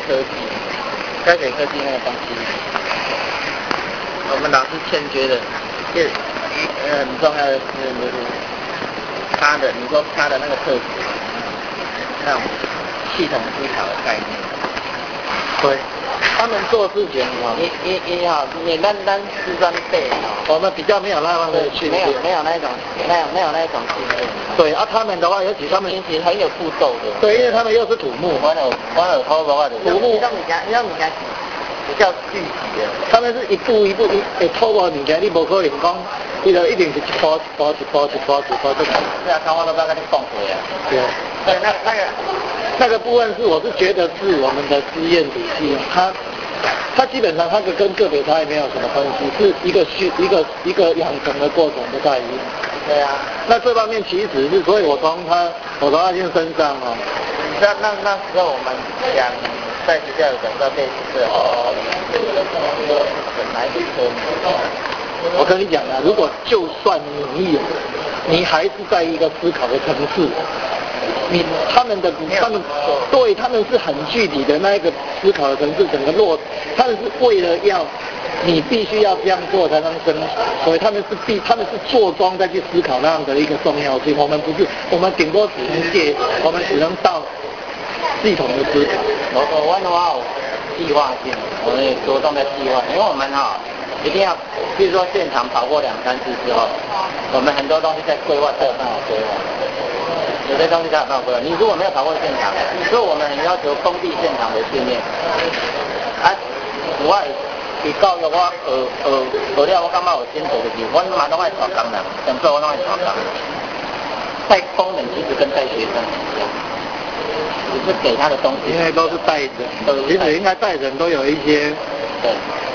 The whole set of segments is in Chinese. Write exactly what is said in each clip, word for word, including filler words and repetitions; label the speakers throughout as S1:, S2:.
S1: 科技，该给科技那个东西，我们老是欠缺的，就呃很重要的是就是他的，你说他的那个特质，那种系统思考的概念，对。他们做事情哈，一一一哈，你单单师专背哈，我们比较没有那样的训练，没有没有那种，没有没有那种训练。对啊，他们的话，尤其他们其实很有步骤的。对，因为他们又是土木，我有我有偷的话的土木，让你家让你家比较具体的，他们是一步一步一会偷我物件，你无可能讲，你就一定是一步一步一步一步一步这个。是啊，我都不要跟你讲过呀。对。对，那那个。那个部分是，我是觉得是我们的实验体系，它它基本上它跟跟个别差异没有什么关系，是一个训一个一个养成的过程不太一样。对啊，那这方面其实是，所以我从他我从阿健身上哦，那那那时候我们讲在学校有讲到类似哦，本来是科目，我跟你讲啊，如果就算你有，你还是在一个思考的层次。你他们的他们对他们是很具体的那一个思考的层次，整个落，他们是为了要你必须要这样做才能生，所以他们是必他们是坐庄再去思考那样的一个重要性。我们不是，我们顶多只能借，我们只能到系统的思考。我我玩的话，计划性，我们也着重在计划，因为我们哈、哦、一定要，比如说现场跑过两三次之后，我们很多东西在规划才有办法规划。有些东西才有办法规划。你如果没有跑过现场，所以我们很要求封闭现场的训练。啊，我去教育我学学学了，我感觉有进步的，我嘛拢爱做工啦，讲做我拢爱做工。带工人其实跟带学生一样，只是给他的东西，因为都是带人，其实应该带人都有一些。对。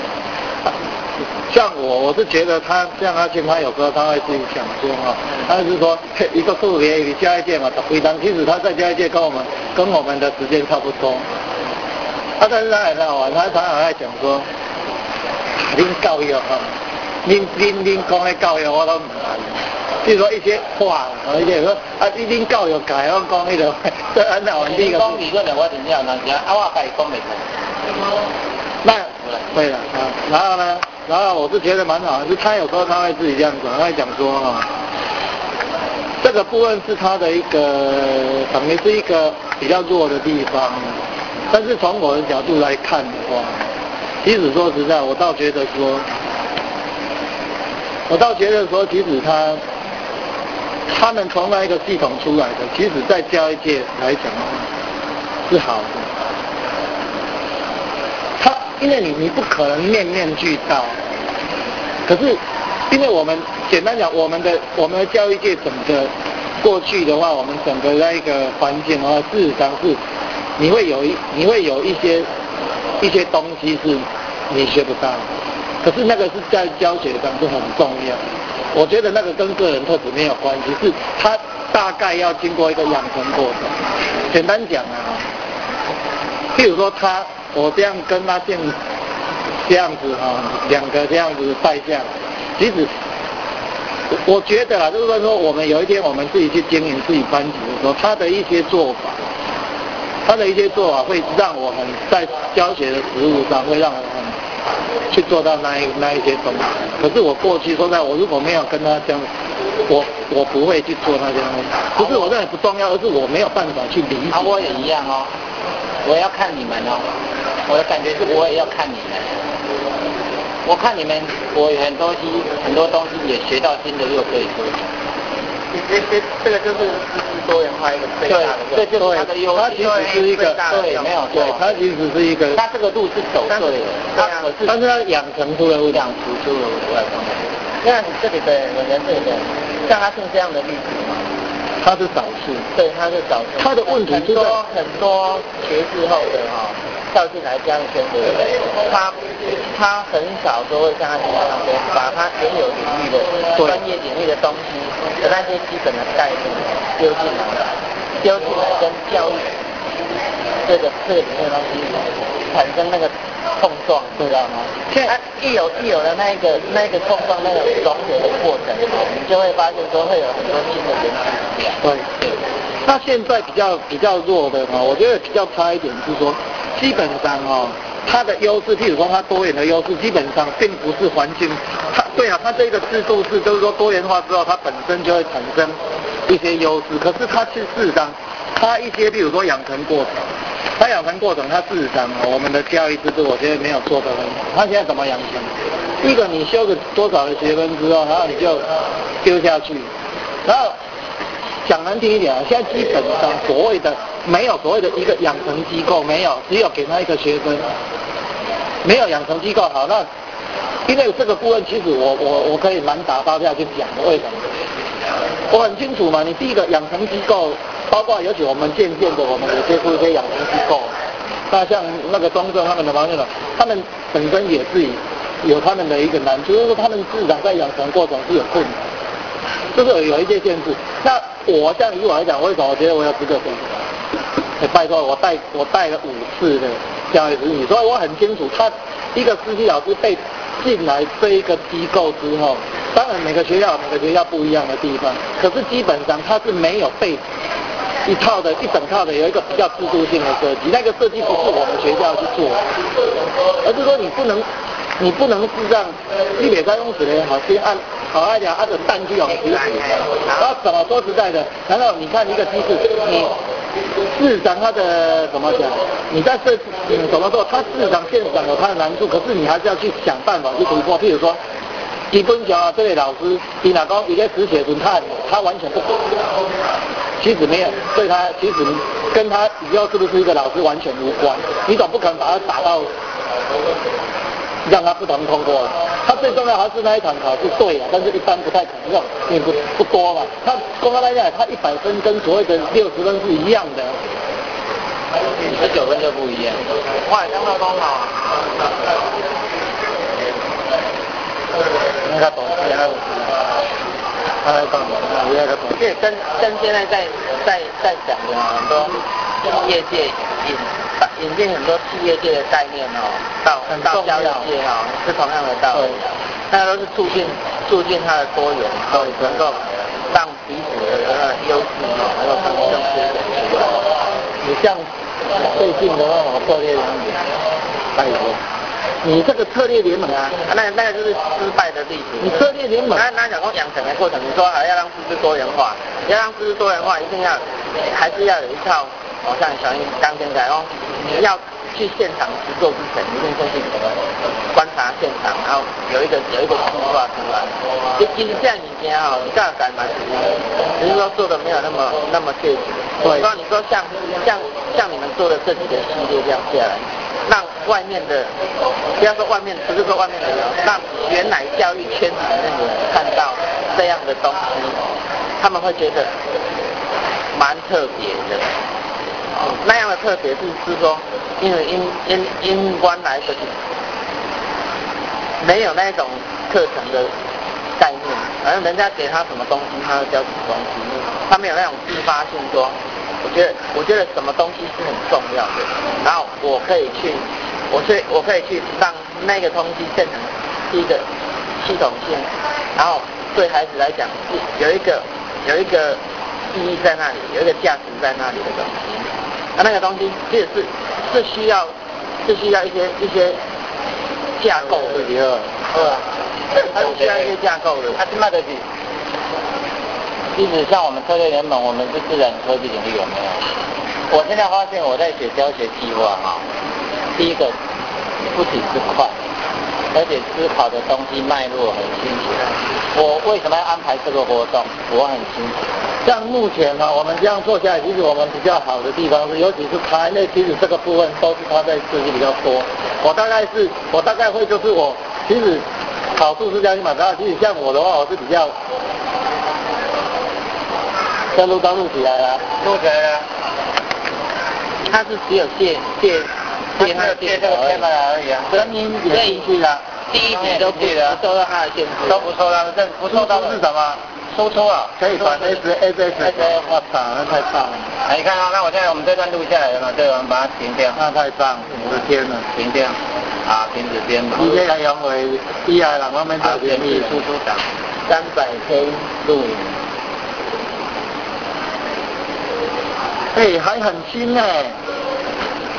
S1: 像我，我是觉得他像阿庆，他有时候他会自己想说哈，他是说一个数学比下一届嘛，十几张，其实他在下一届跟我们跟我们的时间差不多。啊，但是他很好玩，他常常在讲说，恁教育哈，恁恁恁讲的教育我都唔谈，比如说一些话，而且说啊，你恁教育改，我讲那个，这很好玩。你讲理论的我真正难听，啊我家己讲袂出。那对了啊，然后呢？然后我是觉得蛮好的，是他有时候他会自己这样讲，他会讲说哈、啊，这个部分是他的一个等于是一个比较弱的地方，但是从我的角度来看的话，其实说实在，我倒觉得说，我倒觉得说，其实他他们从那一个系统出来的，其实在教育界来讲是好的。因为你你不可能面面俱到，可是因为我们简单讲，我们的我们的教育界整个过去的话，我们整个那一个环境的话，事实上是你会有一你会有一些一些东西是你学不到，可是那个是在教学上是很重要。我觉得那个跟个人特质没有关系，是他大概要经过一个养成过程。简单讲啊，譬如说他。我这样跟他这样这样子哈、啊，两个这样子带下来，其实我觉得啦，就是说我们有一天我们自己去经营自己班级的时候，他的一些做法，他的一些做法会让我很在教学的实务上会让我很去做到那一那一些东西。可是我过去说实在，我如果没有跟他这样，我我不会去做那些东西。不是我认为不重要，而是我没有办法去理解。啊，我也一样哦，我要看你们哦。我的感觉是，我也要看你们。我看你们，我有很多东西，很多东西也学到新的，又可以说。这这这个就是知识多元化一个最大的。对，这就是它的优势。它其实是一个对，没有错。它其实是一个。它这个路是走对的，它可是，但是它养成出了养出出了出来方面。你看你这里的人，这里的像他是这样的例子嘛？他是少数，对，他是少数。他的问题很多很多学士后的哈。跳进来这样圈子，他他很少说会像他这样说，把他原有领域的专业领域的东西的那些基本的概念丢进来，丢进来跟教育这个这个领域的东西产生那个碰撞，知道吗？现在一有一有了那个那个碰撞那个融合的过程，你就会发现说会有很多新的元素出来。对。那现在比较比较弱的哈，我觉得比较差一点是说， 基本上哦，它的优势，譬如说它多元的优势，基本上并不是环境。它对啊，它这个制度是就是说多元化之后，它本身就会产生一些优势。可是它其实事实上，它一些譬如说养成过程，它养成过程，它事实上我们的教育制度，我觉得没有做得很好。它现在怎么养成？第一个，你修个多少的学分之后，然后你就丢下去，然后。讲难听一点啊，现在基本上所谓的没有所谓的一个养成机构，没有，只有给他一个学分，没有养成机构。好，那因为这个部分其实我我我可以蛮打包下去讲的，为什么？我很清楚嘛，你第一个养成机构，包括尤其我们渐渐的我们也接触一些养成机构，那像那个中正他们的方面呢，他们本身也是有他们的一个难处，就是说他们市场在养成过程是有困难，就是有一些限制。那我像以我来讲，为什么我觉得我有资格选？哎，拜托，我带我带了五次的教育子女，所以我很清楚，他一个实习老师被进来这一个机构之后，当然每个学校有每个学校不一样的地方，可是基本上他是没有被一套的一整套的有一个比较制度性的设计，那个设计不是我们学校去做，而是说你不能。你不能是让一百三公尺的好先按好按讲按着弹去往直死，然后怎么说实在的？难道你看一个机制，你市场它的怎么讲？你在设计怎么做？它市场现场有它的难处，可是你还是要去想办法去突破。譬如说，基本上啊，这位老师，你哪讲一个实写准他他完全不懂，其实没有，对他其实跟他以后是不是一个老师完全无关。你总不可能把他打到。让他不能通过，他最重要还是那一场考试对啊，但是一般不太可能，因为不不多嘛。他公开来讲，他一百分跟所谓的六十分是一样的，十九分就不一样。哇，相当好啊！那个懂，那个他来帮我，我也懂。这跟跟现在在在在讲的很多业界引引进很多企业界的概念哦，到到教育界哈、哦、是同样的道理，那都是促进促进它的多元，所以能够让彼此的那个优势哦能够更更凸显出来。你像最近的那种策略联盟，拜托，你这个策略联盟啊，那那个就是失败的例子。你策略联盟，那那讲说养成的过程，你说还要让知识多元化，要让知识多元化，一定要还是要有一套。哦，像小英刚先讲哦，你要去现场实做之前，一定先去观察现场，然后有一个有一个计划出来。其其实现在你家哦，你这样改蛮实的，只是说做的没有那么那么确实。对。说你说像像像你们做的这几个系列这样下来，让外面的不要说外面，不是说外面的人，让原来教育圈子里面的人看到这样的东西，他们会觉得蛮特别的。那样的特别是是说，因为因因因关来的没有那种课程的概念，反正人家给他什么东西，他就教什么东西，他没有那种自发性说，我觉得我觉得什么东西是很重要的，然后我可以去，我去我可以去让那个东西变成是一个系统性，然后对孩子来讲是有一个有一个意义在那里，有一个价值在那里的东西。啊，那个东西其实是是需要是需要一些一些架构的，对吧？它是需要一些架构的。它是卖得起。即使像我们策略联盟，我们是自然科技领域有没有？我现在发现我在写教学计划哈，第一个不仅是快，而且思考的东西脉络很清楚。我为什么要安排这个活动？我很清楚。像目前呢，我们这样做下来，其实我们比较好的地方是，尤其是他那其实这个部分都是他在设计比较多。我大概是，我大概会就是我，其实好处是这样嘛，然后其实像我的话，我是比较，这录刚录起来了，录起来了。他是只有借借借他的借这个天马而已啊，声音也进去了，第一题都不不受到他的限制，都不受到的，这不受到的是什么？输出啊，可以传 S S S S， 我操，那太棒了！哎，你看啊，那我现在我们这段录下来了嘛，对，我们把它停掉。那太棒了，我的天呐，停掉，啊，停止编码。你这个用为以下人我们做编译输出档，三百 K 录影。哎，还很新哎，哈。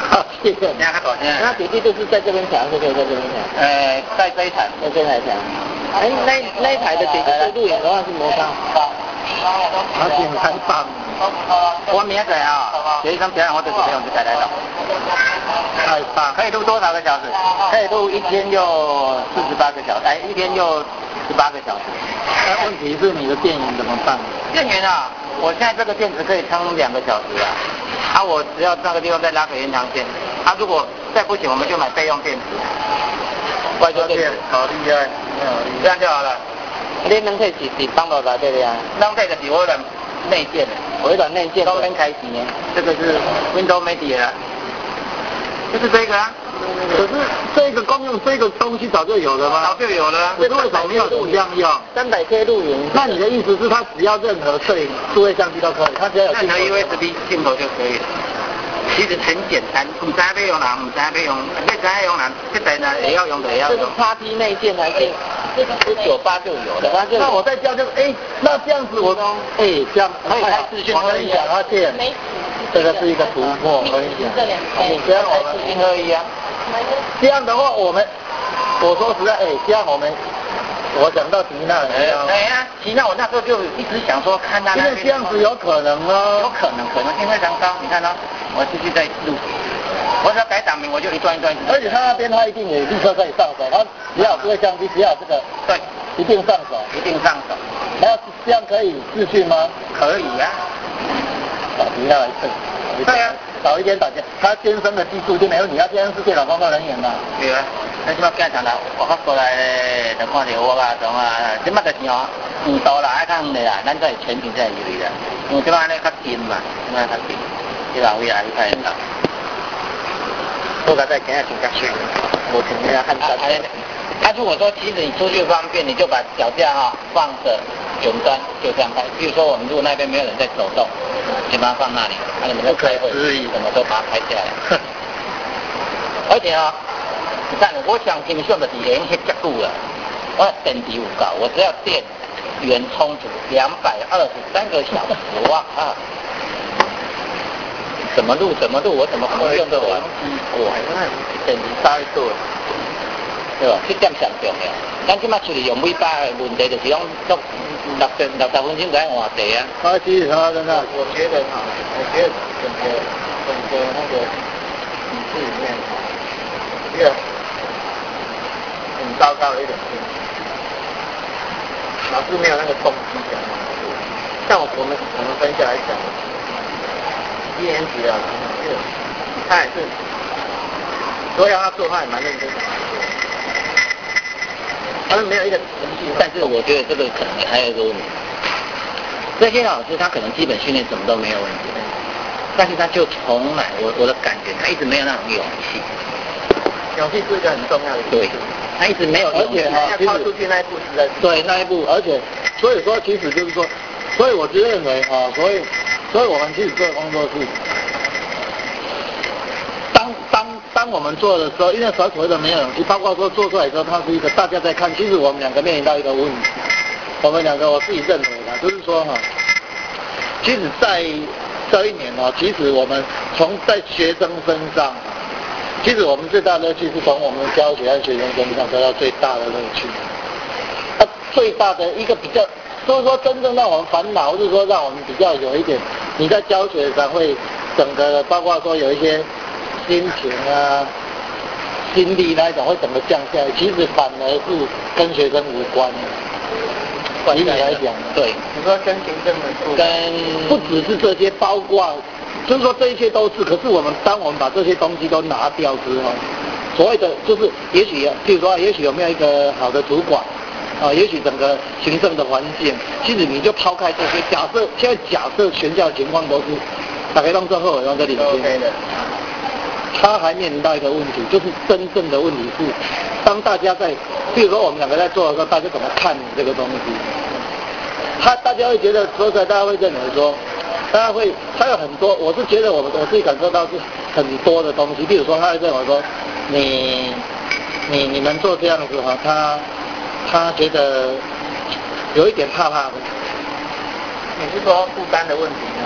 S1: 线，
S2: 两个短线。
S1: 那底气就是在这边调，就可以在这边调。
S2: 呃，在这一台，
S1: 在这台调。哎，那那一台的底气对路演的话是摩擦。
S2: 好，先开放。我明仔啊，有一张表演，我就准备用这台来录。开放可以录多少个小时？可以录一天就四十八个小时，哎，一天就十八个小时。
S1: 那问题是你的电源怎么办？
S2: 电源啊，我现在这个电池可以撑两个小时啊。啊，我只要那个地方再拉个延长线。啊，如果再不行，我们就买备用电池。外接电池，
S1: 好厉害，
S2: 这样就好了。
S1: 你能可以是是放到哪这里啊？
S2: 浪费的是微软内建的，
S1: 微软内建
S2: 都能开启呢。这个是 Windows Media， 就是这个啊。
S1: 可是这个公用这个东西早就有了吗？
S2: 早就有了。
S1: 可是为什么没有这样用？三百 K 录影。那你的意思是，它只要任何摄影数位相机都可以，它只要有
S2: 任何 U S B 镜头就可以了。其实很简单，唔知要用人，唔知要用，要知要用人，这台呢也要用的也要用。
S1: 这是 X P 内建还是？这九八就有了。
S2: 那我再教就，哎，那这样子我，
S1: 哎，这样
S2: 可以开视讯
S1: 可以讲，而且这个是一个突破，可以讲。
S2: 你这样我们视讯合一啊。
S1: 这样的话，我们，我说实在，哎，这样我们。我想到吉娜，
S2: 哎呀，吉娜，我那时候就一直想说，看他那边，
S1: 因为这样子有可能哦，
S2: 有可能，可能性非常高。你看哦，我继续在录，我只要改档名，我就一段一段一段。
S1: 而且他那边他一定也立刻可以上手，他只要这个相机，只要这个，
S2: 对，
S1: 一定上手，
S2: 一定上手。
S1: 然后这样可以视讯吗？
S2: 可以呀、
S1: 啊。吉娜，
S2: 对呀、啊。
S1: 早一点打架，他天生的技术就没问题，他天生是电脑工作人员嘛。
S2: 对啊，那即马经常来，我发过来咧，就看到我啊，种啊，即马就是哦，远道啦，爱较远的啦，咱在全屏在游的，因为即马安尼较近嘛，即马较近，这老位啊，你看到。
S1: 我刚才今日请假去，我今天要看山。
S2: 他如果说其实你出去方便，你就把脚架哈、哦、放着远端，就这样拍。比如说我们如果那边没有人在走动，就把它放那里，那、啊、你们在开会，什么都把它拍下来。而且啊、哦，你看，我想经常的是连迄结久了，我电池有够，我只要电源充足，两百二十三个小时，哇啊！怎么录怎么录，我怎么可能用得完？
S1: 哇，那电池大一度。
S2: 对吧？这点上重要。咱即马出去用尾巴的问题，就是讲六六十六十分钟在换地啊。
S1: 他其实他真的，我觉得哈，我觉得整个整个那个体制里面，一个很糟糕的一点是，老师没有那个动机讲。像我们我们分下来讲，一年级啊，这个他也是，说要他做，他也蛮认真的。他们没有一个程序，
S2: 但是我觉得这个可能还有一个问题，这些老师他可能基本训练什么都没有问题，但是他就从来我我的感觉他一直没有那种勇气，
S1: 勇气是一个很重要的
S2: 对，他一直没有勇气，
S1: 而且跨出去那一步实在是
S2: 对那一步，
S1: 而且所以说其实就是说，所以我就认为啊，所以所以我们其实做工作是。当我们做的时候，因为所谓的没有勇气，包括说做出来之后，它是一个大家在看。其实我们两个面临到一个问题，我们两个我自己认为的，就是说哈，其实在这一年哦，其实我们从在学生身上，其实我们最大的乐趣是从我们的教学和学生身上得到最大的乐趣。啊，最大的一个比较，就是说真正让我们烦恼，或者说让我们比较有一点，你在教学上会整个包括说有一些。心情啊，心力那一种会整个降下来，其实反而是跟学生无关的。以你来讲，
S2: 对，
S1: 你说跟行政的
S2: 跟
S1: 不只是这些，包括就是说这一切都是。可是我们当我们把这些东西都拿掉之后，所谓的就是也许，譬如说，也许有没有一个好的主管啊，也许整个行政的环境，其实你就抛开这些，假设现在假设全校情况都是大概让政后让这里边。
S2: OK 的。
S1: 他还面临到一个问题，就是真正的问题是，当大家在，比如说我们两个在做的时候，大家怎么看你这个东西？他大家会觉得，说出来大家会认为说，大家会，他有很多，我是觉得我们我自己感受到是很多的东西，比如说他会认为说，你你你们做这样子哈，他他觉得有一点怕怕的。
S2: 你是说负担的问题呢？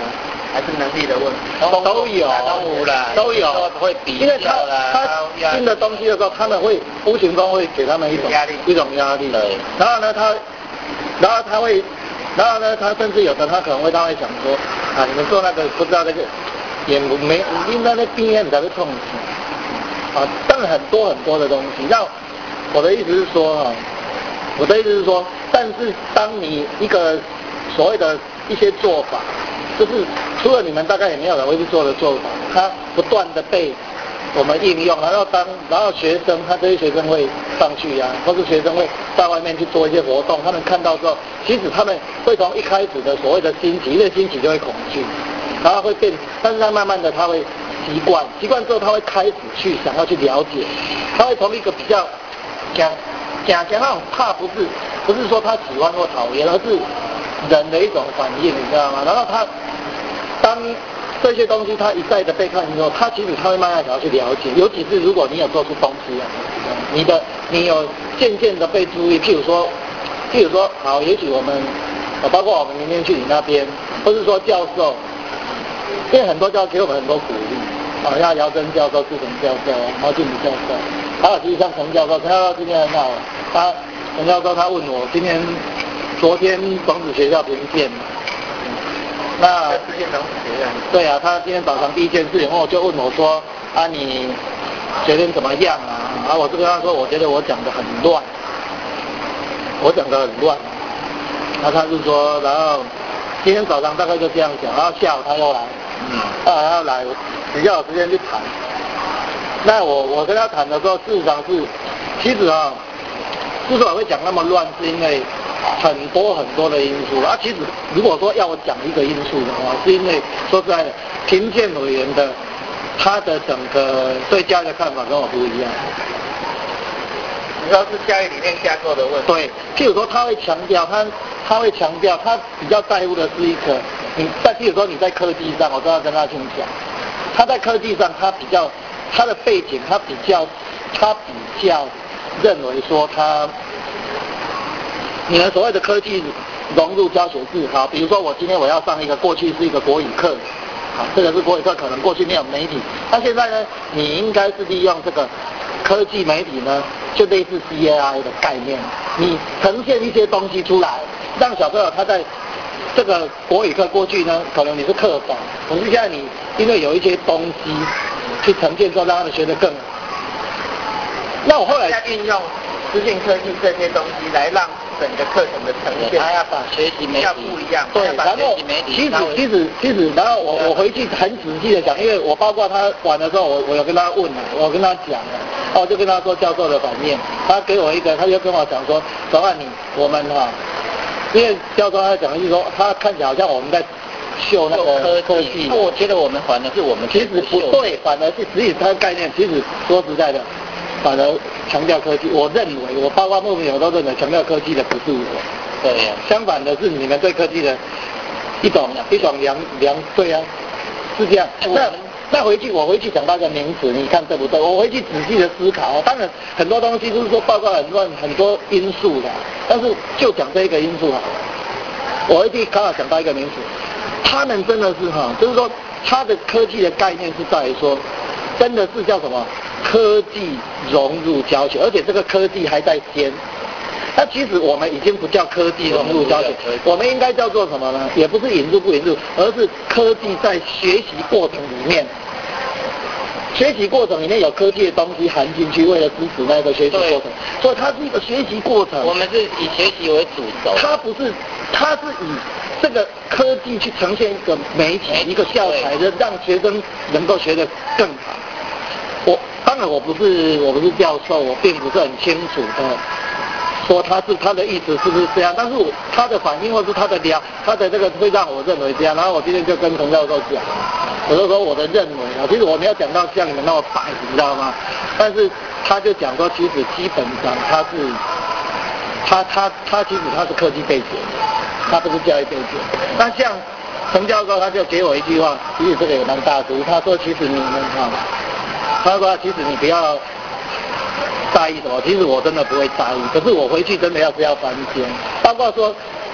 S1: 还是能力的问题？
S2: 都
S3: 都有，
S2: 都有啦，
S3: 都有，
S2: 会比
S3: 因为他
S2: 较啦，
S3: 他新的东西的时候，他们会无形中会给他们一种
S1: 压力，
S3: 一种压力。
S2: 对。
S3: 然后呢，他，然后他会，然后呢，他甚至有的他可能会他会想说，啊，你们做那个不知道那个，也没应该在边你才会痛死。啊，当然很多很多的东西。那我的意思是说啊，我的意思是说，但是当你一个所谓的一些做法，就是除了你们大概也没有人会去做的做法，它不断的被我们应用，然后当然后学生他这些学生会上去啊，或是学生会到外面去做一些活动，他们看到之后，其实他们会从一开始的所谓的新奇，因为新奇就会恐惧，然后会变，但是他慢慢的他会习惯，习惯之后他会开始去想要去了解，他会从一个比较讲讲讲那种怕不是不是说他喜欢或讨厌，而是人的一种反应，你知道吗？然后他当这些东西他一再的被看之后，他其实他会慢慢想要去了解，尤其是如果你有做出东西啊，你的你有渐渐的被注意，譬如说譬如说好，也许我们包括我们明天去你那边，或是说教授，因为很多教授给我们很多鼓励。好像姚真教授、志成教授、毛俊宇教授，还有其实像陈教授，陈教授今天很好，他陈教授他问我今天昨天种子学校评鉴嘛，那
S1: 之前种子学校，
S3: 对啊，他今天早上第一件事情，然后就问我说啊你觉得怎么样啊？啊我就跟他说，我觉得我讲的很乱，我讲的很乱，然后他就说，然后今天早上大概就这样讲，然后下午他又来。嗯，啊，然后来比较有时间去谈。那我我跟他谈的时候，事实上是，其实啊，之所以会讲那么乱，是因为很多很多的因素。啊，其实如果说要我讲一个因素的话，是因为说实在的，评鉴委员的他的整个对教育的看法跟我不一样。
S1: 主要是教育理念架构的问题。
S3: 对，譬如说他会强调，他他会强调，他比较在乎的是一个，你在譬如说你在科技上，我都要跟他去讲，他在科技上他比较他的背景，他比较他比较认为说他，你们所谓的科技融入教学是好，比如说我今天我要上一个过去是一个国语课。好，这个是国语课，可能过去没有媒体，那现在呢，你应该是利用这个科技媒体呢，就类似 C A I 的概念，你呈现一些东西出来，让小朋友他在这个国语课过去呢，可能你是课本，可是现在你因为有一些东西去呈现之后，让他们学得更好。那我后来
S1: 运用资讯科技这些东西来让整个课程的呈现，
S2: 他要把学习媒体
S1: 要不一样。
S3: 对，然后其实其实其实，然后我我回去很仔细的讲，因为我包括他玩的时候，我我有跟他问了，我跟他讲了，然后我就跟他说教授的反应，他给我一个，他就跟我讲说，小万你我们哈、啊，因为教授他讲的就是说，他看起来好像我们在秀那个科技，
S2: 我觉得我们反而是我们
S3: 其实不对，反而是实际它的概念，其实说实在的。反而强调科技，我认为，我包括莫名我都认为强调科技的不是我，
S2: 对呀、
S3: 啊，相反的是你们对科技的一种一种良良对啊，是这样。那那回去我回去讲到一个名词，你看对不对？我回去仔细的思考，当然很多东西就是说报告很乱很多因素的，但是就讲这一个因素好了。我回去刚好讲到一个名词，他们真的是哈，就是说他的科技的概念是在于说，真的是叫什么？科技融入教学，而且这个科技还在先。那其实我们已经不叫科技融入教学，我们应该叫做什么呢？也不是引入不引入，而是科技在学习过程里面，学习过程里面有科技的东西含进去，为了支持那个学习过程，所以它是一个学习过程。
S2: 我们是以学习为主轴，
S3: 它不是，它是以这个科技去呈现一个媒体、一个教材的，让学生能够学得更好。我当然我不是我不是教授，我并不是很清楚的说他是他的意思是不是这样，但是我他的反应或是他的聊他的这个会让我认为这样，然后我今天就跟陈教授讲，我就说我的认为啊，其实我没有讲到像你们那么白，你知道吗？但是他就讲说，其实基本上他是他他他其实他是科技背景，他不是教育背景。那像陈教授他就给我一句话，其实这个也蛮大毒，他说其实你们啊。他说：“其实你不要在意什么，其实我真的不会在意。可是我回去真的要是要翻篇，包括说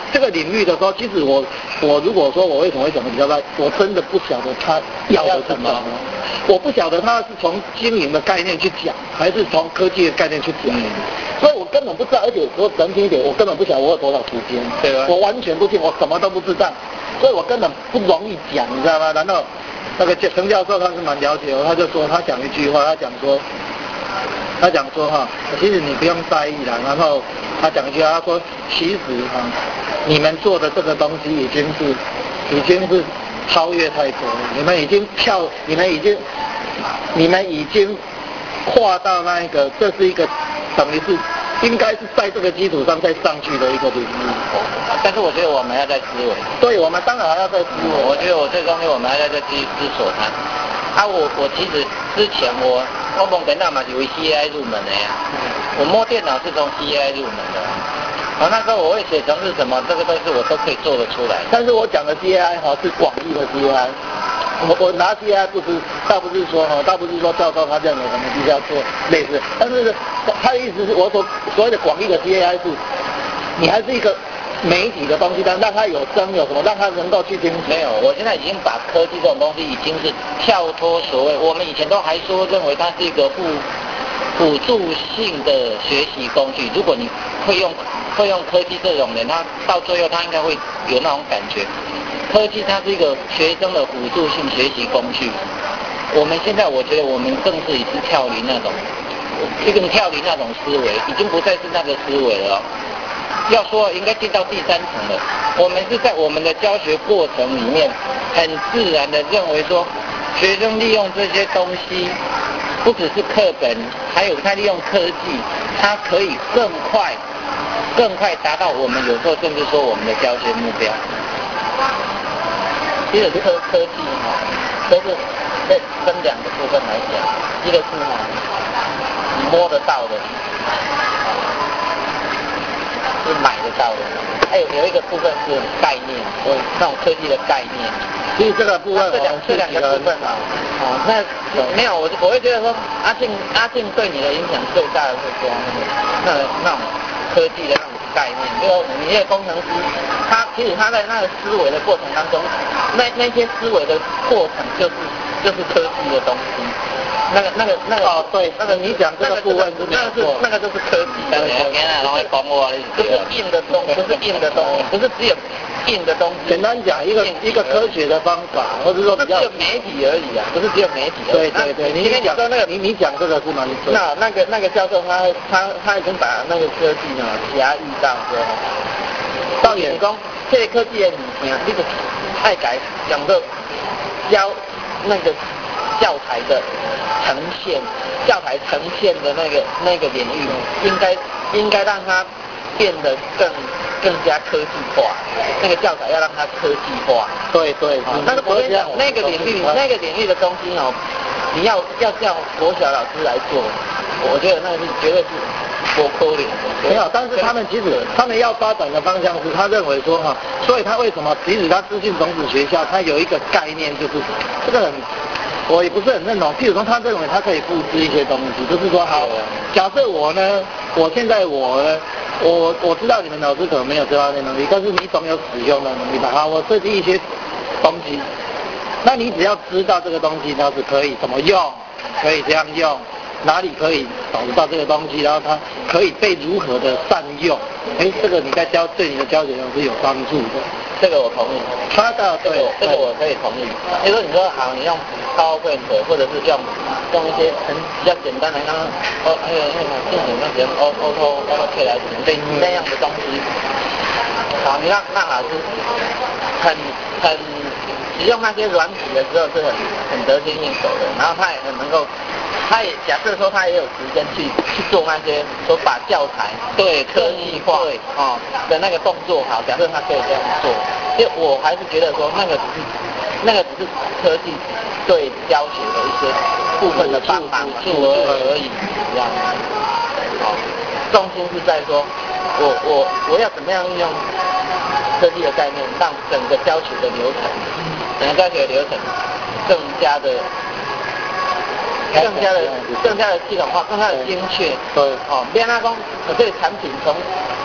S3: 这个领域的时候，其实我我如果说我为什么会讲的比较烂，我真的不晓得他要的是什么，我不晓得他是从经营的概念去讲，还是从科技的概念去讲，嗯、所以我根本不知道，而且说整体一点，我根本不晓得我有多少时间，
S2: 对啊，
S3: 我完全不信，我什么都不知道，所以我根本不容易讲，你知道吗？然后那个陈教授他是蛮了解的，他就说他讲一句话，他讲说。他讲说哈，其实你不用在意啦。然后他讲一句话，他说其实哈，你们做的这个东西已经是，已经是超越太多了。你们已经跳，你们已经，你们已经跨到那一个，这是一个等于是应该是在这个基础上再上去的一个领域。
S2: 但是我觉得我们要在思维。
S3: 对，我们当然还要在思维。
S2: 我觉得我这东西我们还要再去思索它。啊，我我其实之前我。我摸电脑嘛是为 C A I 入门的呀，我摸电脑是从 C A I 入门的，啊那时候我会写程式什么，这个都是我都可以做得出来。
S3: 但是我讲的 C A I 哈是广义的 C A I， 我我拿 C A I 不是，倒不是说哈，倒不是说教授他认为我们必须要做类似，但是他的意思是我所所谓的广义的 C A I 是，你还是一个。媒体的东西，但让它有声有什么，让它能够去听。
S2: 没有，我现在已经把科技这种东西已经是跳脱所谓，我们以前都还说认为它是一个辅辅助性的学习工具。如果你会用会用科技这种人，他到最后他应该会有那种感觉。科技它是一个学生的辅助性学习工具。我们现在我觉得我们更是已经跳离那种，一个跳离那种思维，已经不再是那个思维了。要说应该进到第三层了，我们是在我们的教学过程里面，很自然的认为说，学生利用这些东西，不只是课本，还有他利用科技，他可以更快、更快达到我们有时候甚至说我们的教学目标。其实科科技哈，都是分分两个部分来讲，一个是哈，你摸得到的。是买得到的，还有有一个部分是概念，对，那种科技的概念。
S3: 所以这个部分，
S2: 这两这两个部分啊，哦，那没有，我我会觉得说，阿信阿信对你的影响最大的是说那个那那种科技的那种概念，就说你那个工程师，他其实他在那个思维的过程当中，那那些思维的过程就是就是科技的东西。那个、那个、那个
S3: 哦，对，那个你讲这个部分是
S2: 那个是那个就是科技，对对对，然后讲我，不是硬的东，不是硬的东，不是只有硬的东西。
S3: 简单讲，一个一个科学的方法，或者说比较
S2: 只有媒体而已啊，不是只有媒体而已。
S3: 对对对，你讲那个，你你讲这个是蛮对。
S2: 那那个那个教授他他他已经把那个科技呢加以到说，到底讲这个科技的物件，你就爱改讲的教那个。教材的呈现，教材呈现的那个那个领域，应该应该让它变得更更加科技化。那个教材要让它科技化。
S3: 对对，
S2: 啊，那个我跟你讲，那个领域那个领域的东西哦，你要要叫国小老师来做，我觉得那个是绝对是不可能的。
S3: 没有，但是他们其实他们要发展的方向是，他认为说哈，所以他为什么即使他资讯种子学校，他有一个概念就是这个很。我也不是很认同，譬如说，他认为他可以复制一些东西，就是说，好，假设我呢，我现在我呢，我我知道你们老师可能没有这方面能力，但是你总有使用的能力吧？好，我设计一些东西，那你只要知道这个东西它是可以怎么用，可以这样用，哪里可以找得到这个东西，然后它可以被如何的善用，哎，这个你在教对你的教学上是有帮助的。
S2: 这个我同意，
S3: 他的对，
S2: 这个我可以同意。比如说你说好，你用 PowerPoint 或者是用用一些很比较简单的，刚刚哦那个那个电影那些 Auto AutoCAD 来类那样的东西，好，你让让老师很很使用那些软体的时候是很很得心应手的，然后他也很能够。他也假设说他也有时间去去做那些说把教材对科技化对哦的那个动作好，假设他可以这样做，因为我还是觉得说那个只是那个只是科技对教学的一些部分的帮忙助而已，这样好，重心是在说我我我要怎么样运用科技的概念，让整个教学的流程，整个教学的流程更加的。更加的、更加的系统化，更加的精确。
S3: 对，
S2: 哦，别那讲，我这个产品从从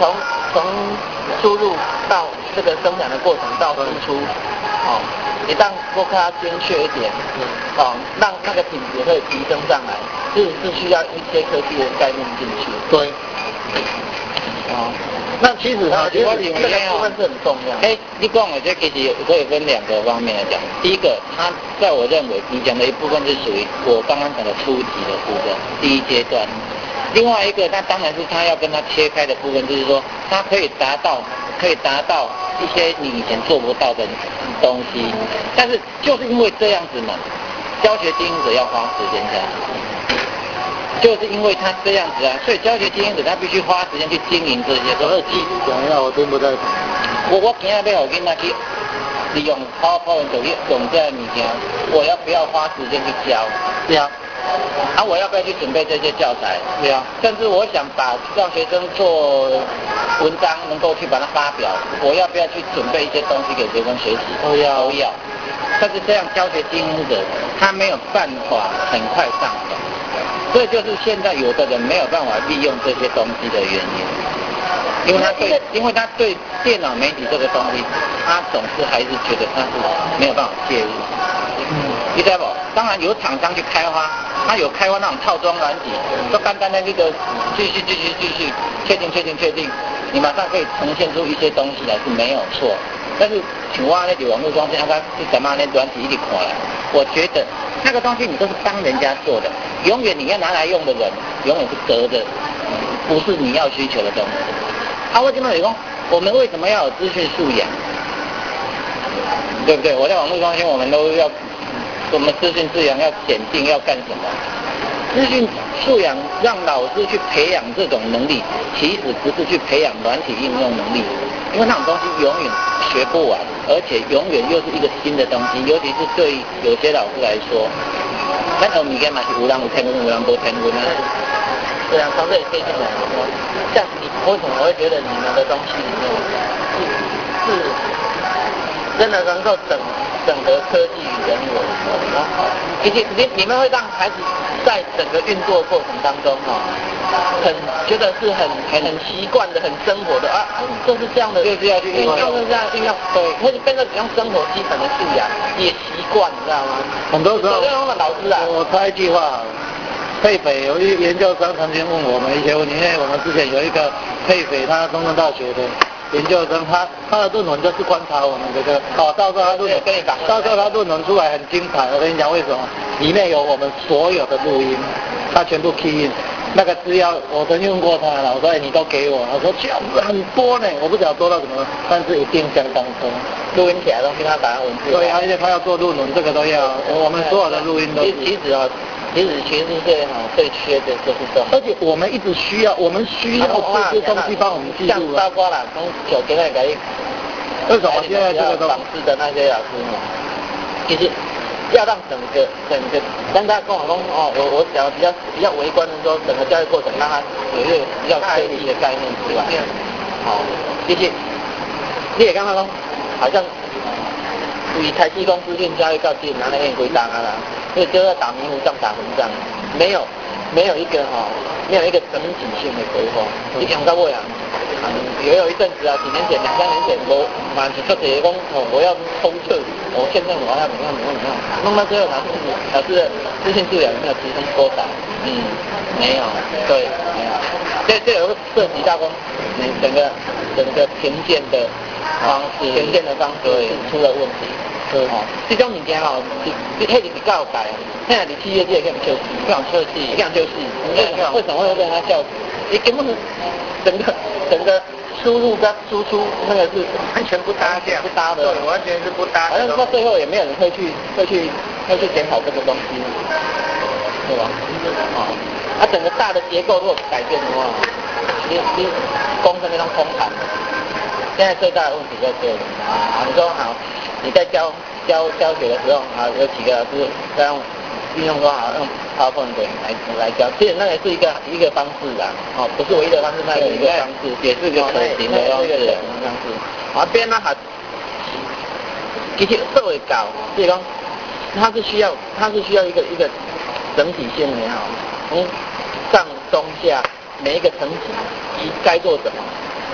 S1: 从输入到这个生产的过程到输出，哦，你让多它精确一点，哦，让那个品质会提升上来，是是需要一些科技的概念进去。
S3: 对。
S1: 哦。
S3: 那其实哈，其实
S1: 这个部分是很重要。
S2: 哎，你讲我这其实可以分两个方面来讲。第一个，它在我认为你讲的一部分是属于我刚刚讲的初级的部分，第一阶段。另外一个，那当然是它要跟它切开的部分，就是说它可以达到，可以达到一些你以前做不到的东西。但是就是因为这样子嘛，教学经营者要花时间这样。就是因为他这样子啊，所以教学经营者他必须花时间去经营这些。
S3: 我的技术讲一下，我听不太懂。
S2: 我我今天要给他去利用 PowerPoint 去用这物件，我要不要花时间去教？
S3: 对啊。
S2: 啊，我要不要去准备这些教材？对啊。甚至我想把让学生做文章，能够去把它发表，我要不要去准备一些东西给学生学习？
S3: 都要。
S2: 都要。但是这样教学经营者他没有办法很快上手。这就是现在有的人没有办法利用这些东西的原因，因为他对，因为他对电脑媒体这个东西，他总是还是觉得他是没有办法介入。嗯，你知道不？当然有厂商去开发，他有开发那种套装软体，都单单的这个继续继续继续确定确定确定，你马上可以呈现出一些东西来是没有错。但是像我那个网络中心，他是怎么那软体一直看来，我觉得那个东西你都是帮人家做的。永远你要拿来用的人，永远是得的，不是你要需求的东西。啊，我今天有讲，我们为什么要有资讯素养？对不对？我在网络中心，我们都要，我们资讯素养要检定，要干什么？资讯素养让老师去培养这种能力，其实不是去培养软体应用能力，因为那种东西永远学不完，而且永远又是一个新的东西，尤其是对有些老师来说。那种物件嘛是有人有天分，有人无天分啊。
S1: 对啊，从这里可以进来说，像你为什么会觉得你们的东西里面是是真的能够整整合科技与人文？其实你你们会让孩子在整个运作过程当中哈、哦，很觉得是很很习惯的、很生活的啊，就是这样的，
S2: 就是要去运用，
S1: 就是这样运用，对，会变成用生活基本的素养，也习惯，你知道吗？
S3: 很多时候，
S1: 的老师啊，
S3: 我插一句话，佩斐有一研究生曾经问我们一些问题，因为我们之前有一个佩斐，他中正大学的研究生，他他的论文就是观察我们这个，哦，到时候他论文，到时候他论文出来很精彩，我跟你讲为什么？里面有我们所有的录音，他全部 key in。那个资料我曾经问过他了，我说、欸、你都给我，他说这样子很多呢，我不晓得多到什么，但是一定相当多。
S1: 录音起来东西他把它文字。
S3: 对，而且他要做论文，这个都要，我们所有的录音都是。
S1: 其实啊，其实全世界哈最缺的就是这种。
S3: 而且我们一直需要，我们需要这些东西帮我们记录。
S1: 像包括啦，从九天来给。
S3: 为什么现在这个都？
S1: 访视的那些老师嘛，其实。要让整个整个，但他跟我说哦，我我讲的比较比较微观的说，整个教育过程让他有一个比较科技的概念出来。好，谢谢。你也刚刚说，好像以台积公资讯教育告诫拿来验规章啊啦，所以就要打迷糊仗打混仗，没有没有一个哈、哦，没有一个整体性的规划。你讲到未来。也有一阵子啊，几年前、两三年前，我满是出铁工，哦，我要冲刺，我现在我要怎么样怎么样怎么样，弄到最后老师老师的资讯素养没有提升多少？嗯，没有，对，没有，这这有涉及到说，你整个整个评鉴的方式，评鉴的方式出了问题。对，哦，这种物件哦，是迄是比较大，现在你企业界可以笑死，非常笑死，非常笑死，为什么会被他笑死？你根本整个整个输入跟输出那个是完全不搭架，不搭的，对，完全是不搭的。好像到最后也没有人会去会去会去检讨这个东西，对吧？啊，它整个大的结构如果改变的话，你你工程那种空谈，现在最大的问题在这里啊。你说好，你在教教教学的时候啊，有几个老师在用运用说好用。PowerPoint 来来教，其实那也是一个一个方式啦，哦，不是唯一的方式，那是一个方式，也是一个可行的方式。方式。啊，边那还，其实社会搞，所以讲，它是需要，它是需要一个一个整体性的哈，从上中下每一个层级该做什么，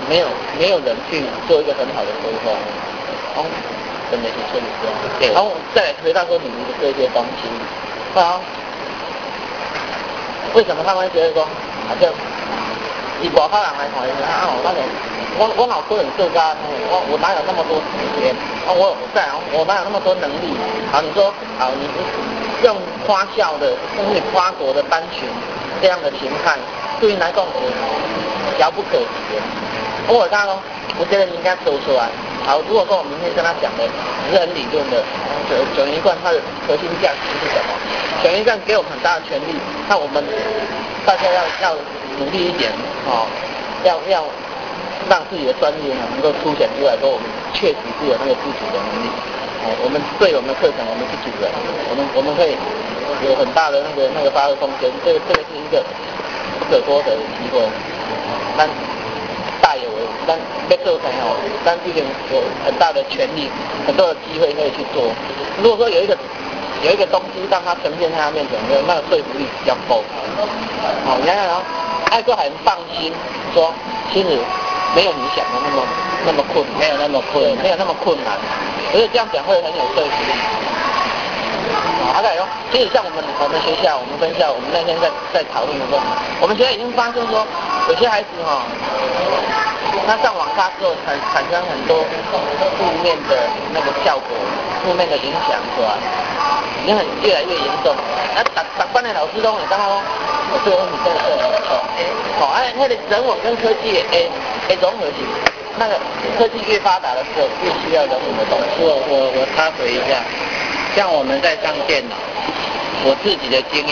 S1: 没有没有人去做一个很好的规划，然后真的是处理掉。对，然后再来回到说你们的这些东西，啊，为什么他们会觉得说好像以外口人来看，啊，我那个我我老个人做干，我我哪有那么多时间？啊，我在我哪有那么多能力？好，你说好，你用花校的，用你花国的班群这样的形态，对于来讲是遥不可及的。我看咯，我觉得你应该说出来。好，如果说我明天跟他讲的只是很理论的，九九元一贯它的核心价值是什么？九元一贯给我们很大的权利，那我们大家要要努力一点哦，要要让自己的专业能够凸显出来，说我们确实是有那个自主的能力。哦，我们对我们的课程，我们是主人，我们我们可以有很大的那个那个发挥空间，这个这个是一个不可多得的机会。但大有为，但要做成哦，但毕竟有很大的权利，很多的机会可以去做。如果说有一个有一个东西让它呈现在他面前，那个说服力比较够。哦，你看看哦，艾哥很放心说，其实没有你想的那么那么困，没有那么困，没有那么困难。而且这样讲会很有说服力。好的哟，其实像我们我们学校，我们分校，我们那天在在讨论的时候，我们学校已经发现说，有些孩子哈、哦，他上网咖之后产产生很多负面的那个效果，负面的影响是吧？已经很越来越严重。那打打班的老师都很刚刚说，我这个问题真的是很错。好，哎，那个人文跟科技诶诶融合起。那个科技越发达的时候，越需要人文的东西。
S2: 我我我插嘴一下，像我们在上电脑，我自己的经验，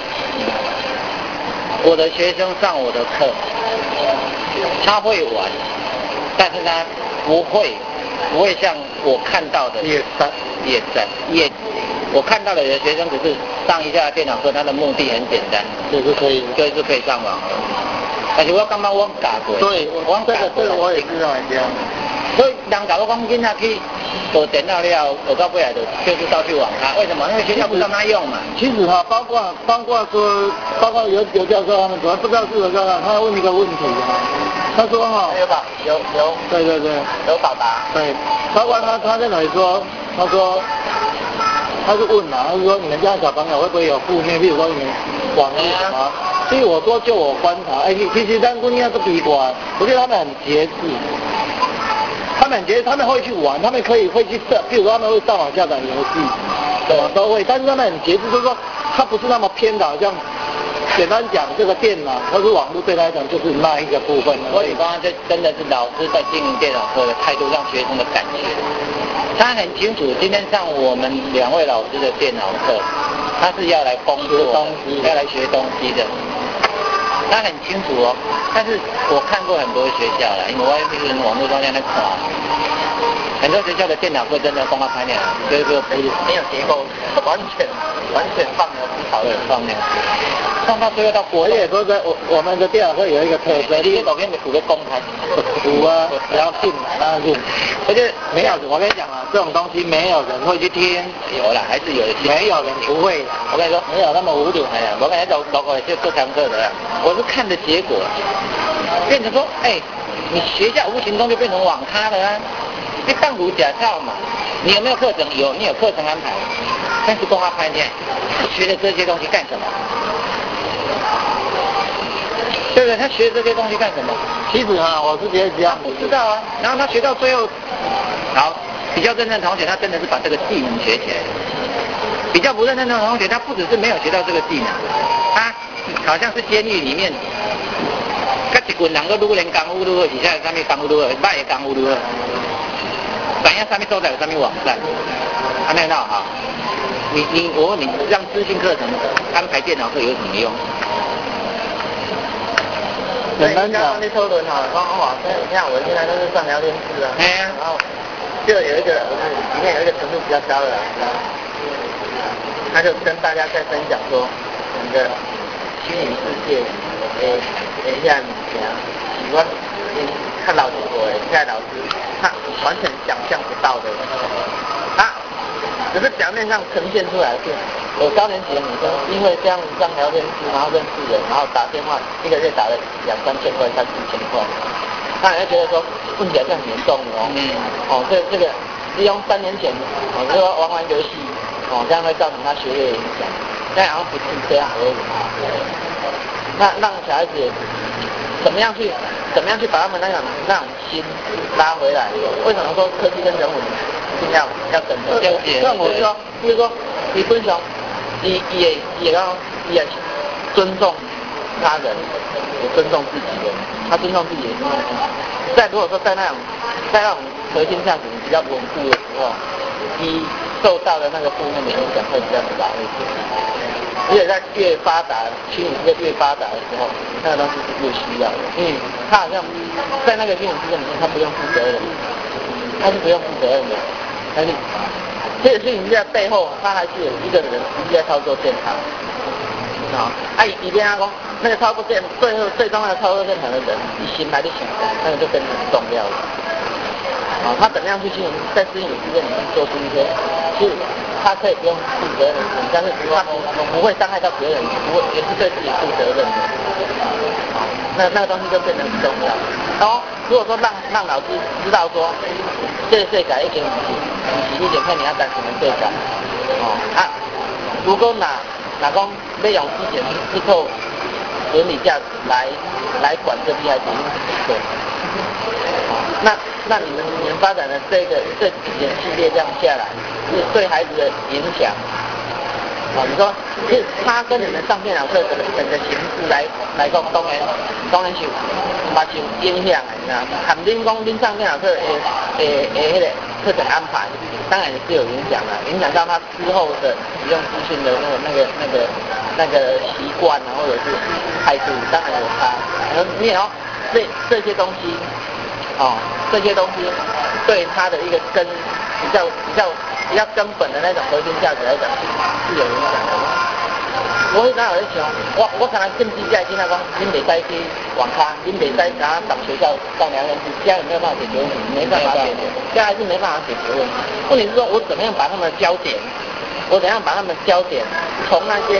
S2: 我的学生上我的课，他会玩，但是他不会不会像我看到的
S3: 也在
S2: 也在也，我看到的有的学生只是上一下电脑课，他的目的很简单，
S3: 就是可以
S2: 就是可以上网。但是我感觉我教过，
S3: 对，我这个这个我也是认为这样。
S2: 所以人教我讲囡仔去做电脑了，学到尾来就就是到去网咖，为什么？因为学校不知道他用嘛。
S3: 其实哈，包括包括说，包括有有教授他们主要不知道是不是教授，他问一个问题啊，他说哈，
S1: 有吧？有有。
S3: 对对对。
S1: 有表达。
S3: 对，包括他他认为说，他说。他是问嘛，他是说你们家小朋友会不会有负面，比如说你们网络什么？所以我说就我观察，哎，其实但姑娘是比我，我觉得他们很节制，他们很节制，他们会去玩，他们可以会去设，比如说他们会上网下载游戏，什么都会，但是他们很节制，就是说他不是那么偏导，像简单讲，这个电脑或是网络对他来讲就是那一个部分。
S2: 所以刚刚这真的是老师在经营电脑课的态度，让学生的感觉。他很清楚，今天上我们两位老师的电脑课，他是要来工作的，要来学东西的。他很清楚哦，但是我看过很多学校啦，因为我也是网络上在那看，很多学校的电脑课真的公开拍脸，就是说不是
S1: 没有结构，完全完全放了不讨论
S2: 放那放到最后到国
S3: 内，说在我我们的电脑课有一个特色，
S2: 第一个片的图的公开，
S3: 图啊，只要进那入，
S2: 而且
S3: 没有，我跟你讲啊，这种东西没有人会去听，
S2: 有啦，还是有的，
S3: 没有人不会，
S2: 我跟你说
S3: 没有那么无聊，
S2: 哎呀，我跟你讲，老老就做堂课的，我是看的结果，变成说，哎，你学校无形中就变成网咖了啊，你当如假套嘛，你有没有课程？有，你有课程安排，但是公开拍片，学的这些东西干什么？对不对？他学这些东西干什么？
S3: 其实啊，我是觉得这样，
S2: 不知道啊。然后他学到最后，好，比较认真的同学，他真的是把这个技能学起来；比较不认真的同学，他不只是没有学到这个技能，他好像是监狱里面，跟一群人个愈练功夫愈好，底下有啥物功夫愈好，歹的功夫愈好，知影啥物所在有啥物网站，安尼闹哈。你你我问你，让资讯课程安排电脑课有什么用？
S3: 简单讲，
S1: 那讨论哈，讲哇，像我现在都是上聊天室啊，
S2: 哎呀，
S1: 然后就有一个里面有一个程度比较高的，他就跟大家在分享说，整个虚拟世界，诶，诶，像怎样，喜欢看老师我，现在老师他完全想象不到的，他只是表面上呈现出来是。有高年级的女生，因为这样上聊天室，然后认识人，然后打电话，一个月打了两三千块、三四千块， 他还觉得说问题好像很严重哦，嗯，哦，这这个利用三年前，哦，就说玩玩游戏，哦，这样会造成他学业影响，但好像不是这样而已。那让小孩子怎么样去怎么样去把他们那种那种心拉回来？为什么说科技跟人文一定要要整合？像我说，比如说你分享，你也也要也尊重他人，也尊重自己的，他尊重自己的。在如果说在那种在那种核心价值比较稳固的时候，你受到的那个负面的影响会比较少一点。而且在越发达，虚拟世界越发达的时候，那个东西是越需要的。嗯，他好像在那个虚拟世界里面，他不用负责任，他是不用负责任的。但是这个虚拟世界背后，他还是有一个人直接操作现场。啊，啊，以边阿公那个操作现最后最重要的操作现场的人，你心来就想，那个就变得很重要了。啊，他怎么样去虚拟在虚拟世界里面做出一些，是他可以不用负责任的，但是他不会伤害到别人，不会也是对自己负责任的。啊，那那个东西就变得很重要。然后如果说让让老师知道说，这这改一点五级，五级一点看你要单什么对改。哦，啊，如果哪哪公要用之前是靠伦理价值来来管这批孩子，一定是不对。那那你们你们发展的这个这几个系列这样下来，是对孩子的影响，啊，你说是他跟你们上电脑课的整个形式来来讲，当然当然是嘛是有影响的，你知道吗？含恁讲恁上电脑课的诶诶迄个课程安排，当然是有影响的，影响到他之后的使用资讯的那个那个那个那个习惯啊，或者是态度，当然有差。然后你也要这这些东西。哦，这些东西对他的一个根比较比较比较根本的那种核心价值来讲是是有影响的。我那有在想，我我常常更机在听他讲，您袂使去网咖，您袂使拿上学校到聊天室，这样有没有办法解决问题？没办法解决，这样还是没办法解决问题。问题是说我怎么样把他们的焦点，我怎样把他们的焦点从那些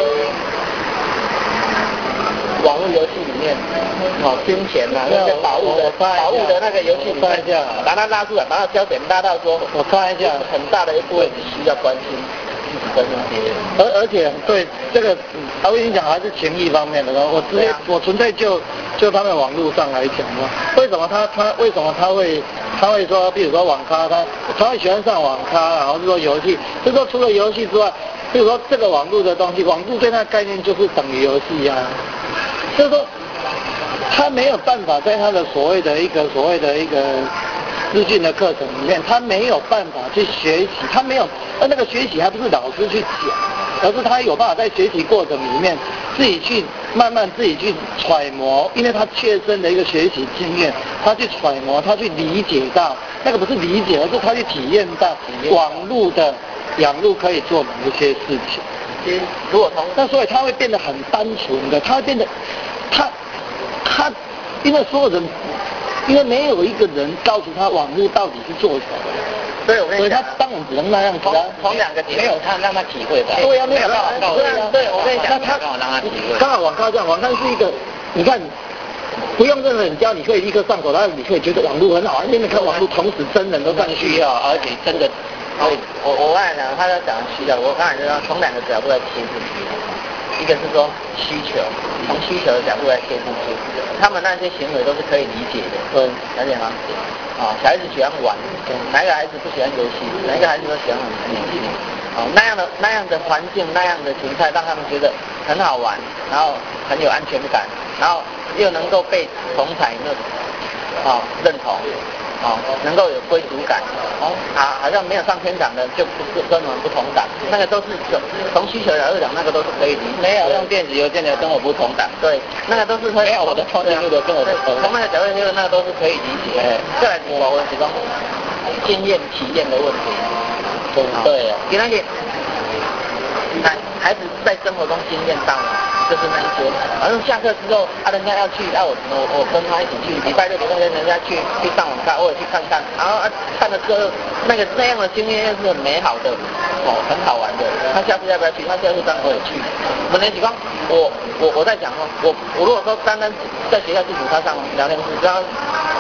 S1: 网络游戏里面，哦，金钱呐、啊，那些宝物的宝物的那个游戏里面，把它拉出来，把它焦点拉到说，我看一下，很大的一部分你需要关心，跟别人。
S3: 而而且对这个，我跟你讲还是情谊方面的，我直接、啊、我纯粹就就他们网络上来讲嘛，为什么他他为什么他会他会说，比如说网咖，他他会喜欢上网咖，然后是说游戏，就是说除了游戏之外，比如说这个网络的东西，网络对他的概念就是等于游戏啊。就是说，他没有办法在他的所谓的一个所谓的一个资讯的课程里面，他没有办法去学习，他没有，而那个学习还不是老师去讲，而是他有办法在学习过程里面自己去慢慢自己去揣摩，因为他切身的一个学习经验，他去揣摩，他去理解到，那个不是理解，而是他去体验到网络的网络可以做某一些事情。
S1: 如果从
S3: 那所以他会变得很单纯的，他会变得，他他，因为所有人，因为没有一个人告诉他网络到底是做什么，
S1: 所以我跟你讲，
S3: 所以他当然只能那样子啊。
S1: 从两个点，没有他让他体会吧。
S3: 对呀、啊，没有办法
S1: 告诉他。对，我跟你讲，他
S2: 刚好让他体会。
S3: 刚好网咖这样，网咖是一个，你看。不用任何人教，你可以立刻上手，然后你可以觉得网络很好，因为你看网络同时真人都上去
S1: 啊，而且真的，哦、我我刚才讲，他在讲需要，我刚才就说从两个角度来切进去，一个是说需求，从需求的角度来切进去，他们那些行为都是可以理解的，对，了解吗？啊、哦，小孩子喜欢玩，哪一个孩子不喜欢游戏？哪一个孩子都喜欢玩游戏？哦，那样的那样的环境，那样的形态，让他们觉得很好玩，然后很有安全感，然后又能够被同才那哦认同，哦能够有归属感，哦啊好像没有上天堂的就不是跟我们不同党，那个都是从需求角度讲，那个都是可以理解。没有用电子邮件的跟我不同党，对，那个都是没有我的超电路的跟我不同。从那个角度就是那个都是可以理解。再来我我提供经验体验的问题。对对啊，给那些，哎，孩子在生活中经验到了，就是那一些，反正下课之后，啊，人家要去，啊，我我我跟他一起去，礼拜六礼拜天人家去去上网课，我也去看看，然后啊看了之后，那个那样的经验是很美好的，哦，很好玩的。他下次要不要去？他下次当然我也去。本来情况，我我我在讲哦，我我如果说单单在学校基础他上聊天室，只要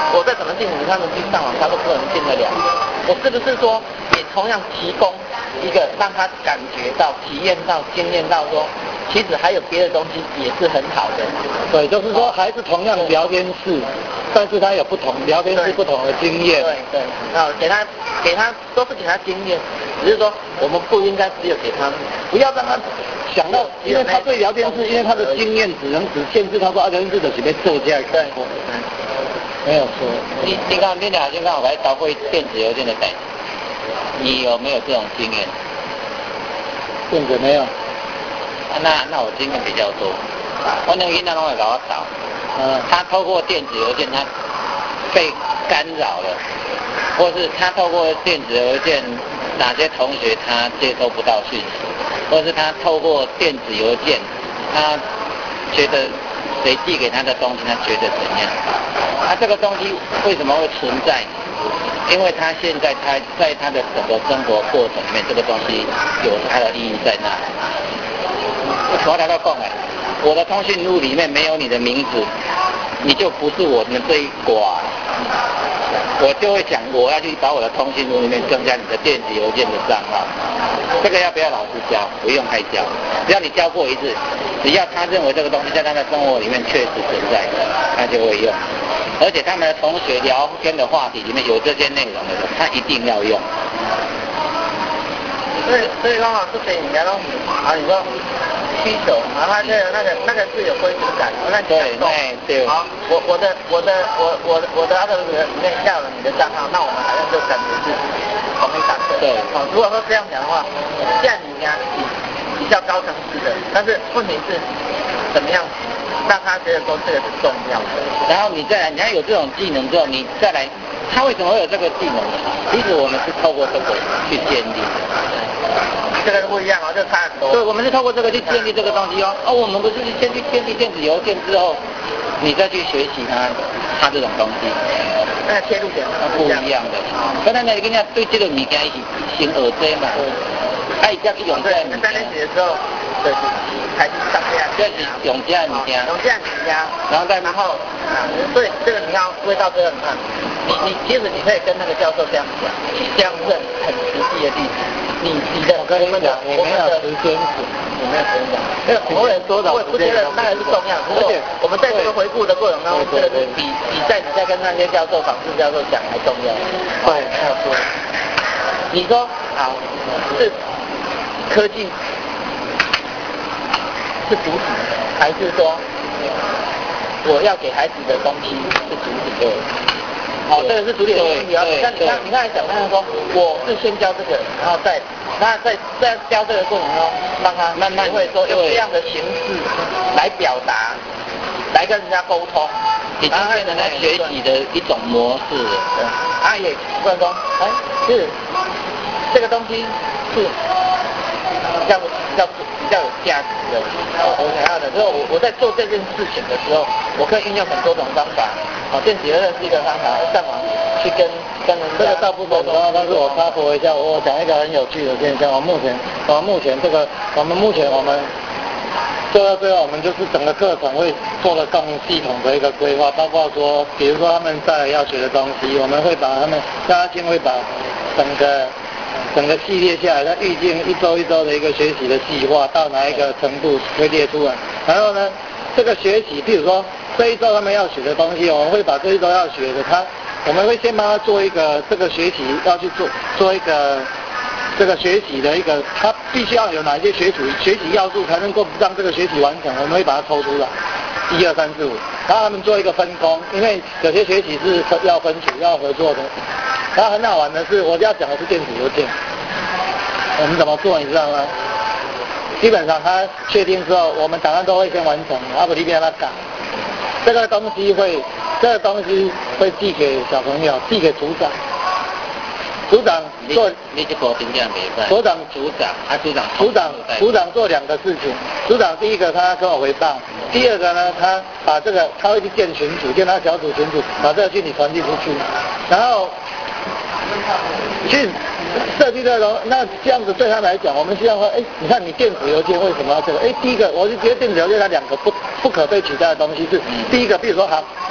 S1: 我在怎么进你他们去上网，他都不能进得了。我是不是说也同样提供一个让他感觉到、体验到、经验到说，其实还有别的东西也是很好的。
S3: 对，就是说还是同样聊天室，但是他有不同聊天室不同的经验。
S1: 对对，那给他给他都是给他经验，只是说我们不应该只有给他，不要让他
S3: 想到，因为他对聊天室，因为他的经验只能只限制他说啊，聊天室就是被做这样。
S1: 对，
S3: 没有错。
S2: 你你看，你俩先看我来搞过电子邮件的代，你有没有这种经验？
S3: 电子没有。
S2: 啊、那那我经验比较多，我那个囡仔拢会搞我找，
S3: 嗯，
S2: 他透过电子邮件他被干扰了，或是他透过电子邮件哪些同学他接收不到讯息，或是他透过电子邮件他觉得谁寄给他的东西他觉得怎样，他、啊、这个东西为什么会存在？因为他现在他在他的整个生活过程里面，这个东西有它的意义在那。我来到讲哎，我的通讯录里面没有你的名字，你就不是我们这一挂，我就会想我要去把我的通讯录里面增加你的电子邮件的账号。这个要不要老师教？不用太教，只要你教过一次，只要他认为这个东西在他的生活里面确实存在，他就会用。而且他们的同学聊天的话题里面有这些内容的时候，他一定要用。
S1: 所以所以刚好是给你那种啊，你说需求，然后那个那个那个是有归属感，那
S2: 对对对。
S1: 好，我我的我的我我我的那个里面要了你的账号，那我们好像就感觉是同一档的。
S2: 对。
S1: 好，如果说这样讲的话，这样你应该比较高层次的，但是问题是怎么样让他觉得说这个是重要的。
S2: 然后你再来，你要有这种技能之后，你再来，他为什么会有这个技能？其实我们是透过这个去建立的。
S1: 这个不一样哦，就差很多。
S2: 对，我们是透过这个去建立这个东西哦。哦，我们不是先去建立电子邮件之后，你再去学习它，它这种东西。
S1: 那切入点
S2: 不一样的。刚才那跟人家对这个物件是先学这嘛，啊，伊才去用这个物件。
S1: 三年级的时候，对，开始上这样。
S2: 这是用这样物件。
S1: 用这样物件，
S2: 然后再
S1: 然后，对，这个你要归到这个，你看，你你其实你可以跟那个教授这样讲，这样认很实际的例子。你你的
S3: 我跟你讲，我没有时间讲，
S1: 我没有时间讲，因为我也
S3: 多少
S1: 我也不觉得那个是重要，而且我们在这个回顾的过程当中，这个是比比在你在跟那些教授、访视教授讲还重要。
S3: 对，没有错。
S1: 你说好是科技是主体，还是说我要给孩子的东西是主体的？哦，这个是主体的问题啊。像你看，你刚才讲那样说，我是先教这个，然后再，那在在教这个过程中，让他慢慢会说用这样的形式来表达，来跟人家沟通，
S2: 已经变成他学习的一种模式了。
S1: 啊，也不能说，哎，是这个东西是比较比较比较有价值的，我想要的。所以我我在做这件事情的时候，我可以运用很多种方法。好，电子邮件是一个方法，上网去跟跟人
S3: 这个大部分，然后但是我插播一下，我讲一个很有趣的现象。我目前，我们目前这个，我们目前我们做到最后，我们就是整个课程会做了更系统的一个规划，包括说，比如说他们在要学的东西，我们会把他们，大家先会把整个整个系列下来，它预计一周一周的一个学习的计划到哪一个程度会列出来，然后呢，这个学习，譬如说。这一周他们要学的东西，我们会把这一周要学的，他我们会先帮他做一个这个学习要去做做一个这个学习的一个，他必须要有哪些学习学习要素才能够让这个学习完成，我们会把它抽出来，一二三四五，然后他们做一个分工，因为有些学习是要分组要合作的，然后很好玩的是，我要讲的是电子邮件，我们怎么做你知道吗？基本上他确定之后，我们档案都会先完成，阿不里边他改。这个东西会，这个东西会寄给小朋友，寄给组长。组长做，
S2: 你这个评价没办。
S3: 组长，
S2: 组长，啊组长，
S3: 组长，组长做两个事情。组长第一个他跟我回报，第二个呢，他把这个他会去建群组，建他小组群组，把这个讯息传递出去，然后去设计内容。那这样子对他来讲，我们希望说，哎，你看你电子邮件为什么要这个？哎，第一个，我就觉得电子邮件它两个不不可被取代的东西是，第一个，比如说好，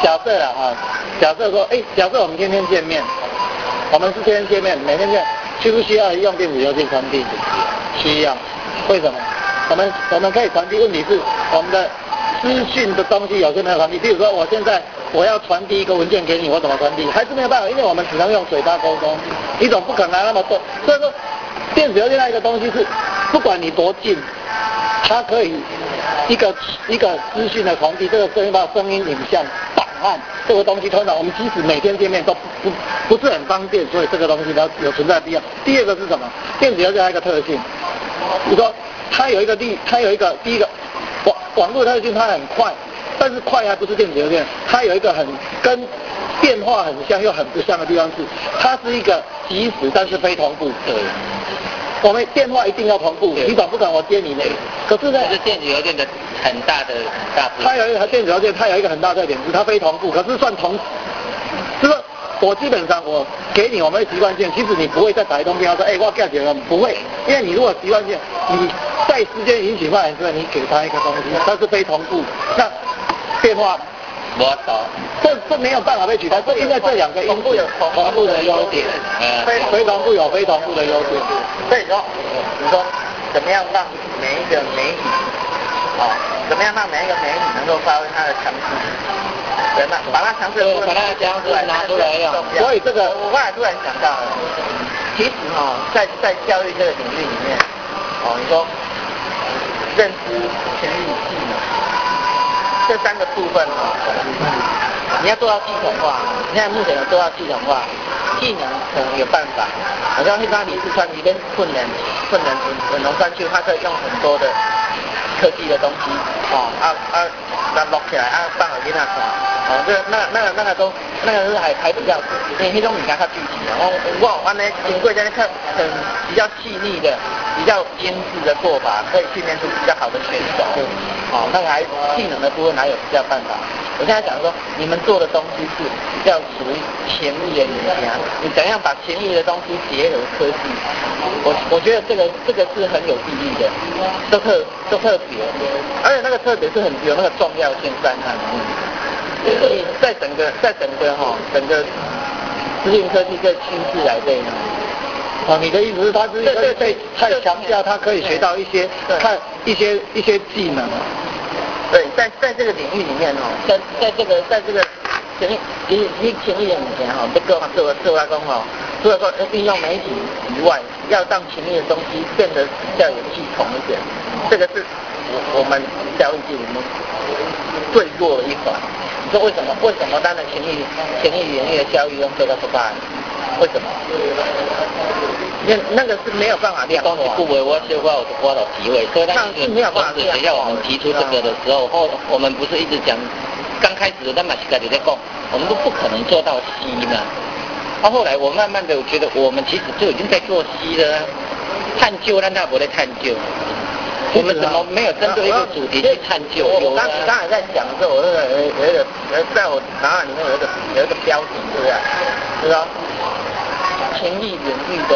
S3: 假设了啊，假设说，哎，假设我们天天见面，我们是天天见面，每天见，需不需要用电子邮件传递？需要。为什么？我们我们可以传递，问题是我们的资讯的东西有些没有传递。比如说，我现在我要传递一个文件给你，我怎么传递？还是没有办法，因为我们只能用嘴巴沟通，你总不可能拿那么多。所以说，电子邮件那一个东西是，不管你多近，它可以一个一个资讯的传递，这个声音、声音、影像、档案，这个东西通常我们即使每天见面都不不不是很方便，所以这个东西它有存在必要。第二个是什么？电子邮件还有一个特性，比如说它有一个地，它有一个第一个网网络特性，它很快，但是快还不是电子邮件，它有一个很跟变化很像又很不像的地方是，它是一个即时但是非同步。
S2: 对。
S3: 我们电话一定要同步，你总不可能我接你的。可是呢，
S2: 这是电子邮件的很大的大部分。
S3: 它有一个电子邮件，它有一个很大特点，是它非同步，可是算同，就是我基本上我给你我们的习惯键，其实你不会再打一通电话说，哎、欸，我给你了，不会，因为你如果习惯键，你在时间允许范围之内，你给他一个东西，它是非同步，那电话。
S2: 我懂，
S3: 这这没有办法被取代，这因为这两个因素有同步的优点，非非同步有非同步的优点。
S1: 所以说，你说怎么样让每一个媒体，啊、哦，怎么样让每一个媒体能够发挥它的强势，对，那把它强势的部分
S2: 把它强势拿出来用。
S3: 所以这个
S1: 我后来突然想到了，其实哈、哦，在在教育这个领域里面，哦，你说认知、权利、技能。这三个部分哈、哦，你要做到系统化，你现在目前有做到系统化，技能可能有办法，好像一般你是穿一边困难困难很农山区，它可以用很多的科技的东西，哦啊啊，那录起来啊放耳机那看，哦这那那个那个都那个是还还比较，你那种物件较具体的，我我安尼经过这样看很比较细腻的。比较精致的做法，可以训练出比较好的选手。哦，那个还技能的部分还有比较办法。我现在讲说，你们做的东西是比较属于前卫的瑜伽，你怎样把前卫的东西结合科技？我我觉得这个这个是很有意义的，都特都特别，而且那个特别是很有那个重要性在那里面。你在整个在整个哈、哦、整个资讯科技这趋势来对呢。
S3: 哦，你的意思是他是对对太强调他可以学到一些看一些一些技能。
S1: 对，在在这个领域里面哦，在在这个在这个前一一一前一点以前哈，这个自我自我来讲哈，除了说运用媒体以外，要让前面的东西变得比较有系统一点，这个是我我们教育界里面最弱的一环。你说为什么？为什么当然前一前一领域的教育用这个不办？为什么？那那个是没有办法量化。
S2: 不为我修过，我我的体会。所以当时当时学校我们提出这个的时候，后我们不是一直讲，刚开始咱嘛是在在讲，我们都不可能做到 C 嘛。到、啊、后来我慢慢的我觉得我们其实就已经在做 C 了，探究但他不在探究。我们怎么没有针对一个主题去探究？
S1: 我我刚刚才在讲的时候，我那个有有一个在我脑海里面有一个有一个标题，是不是？就是说情谊领域的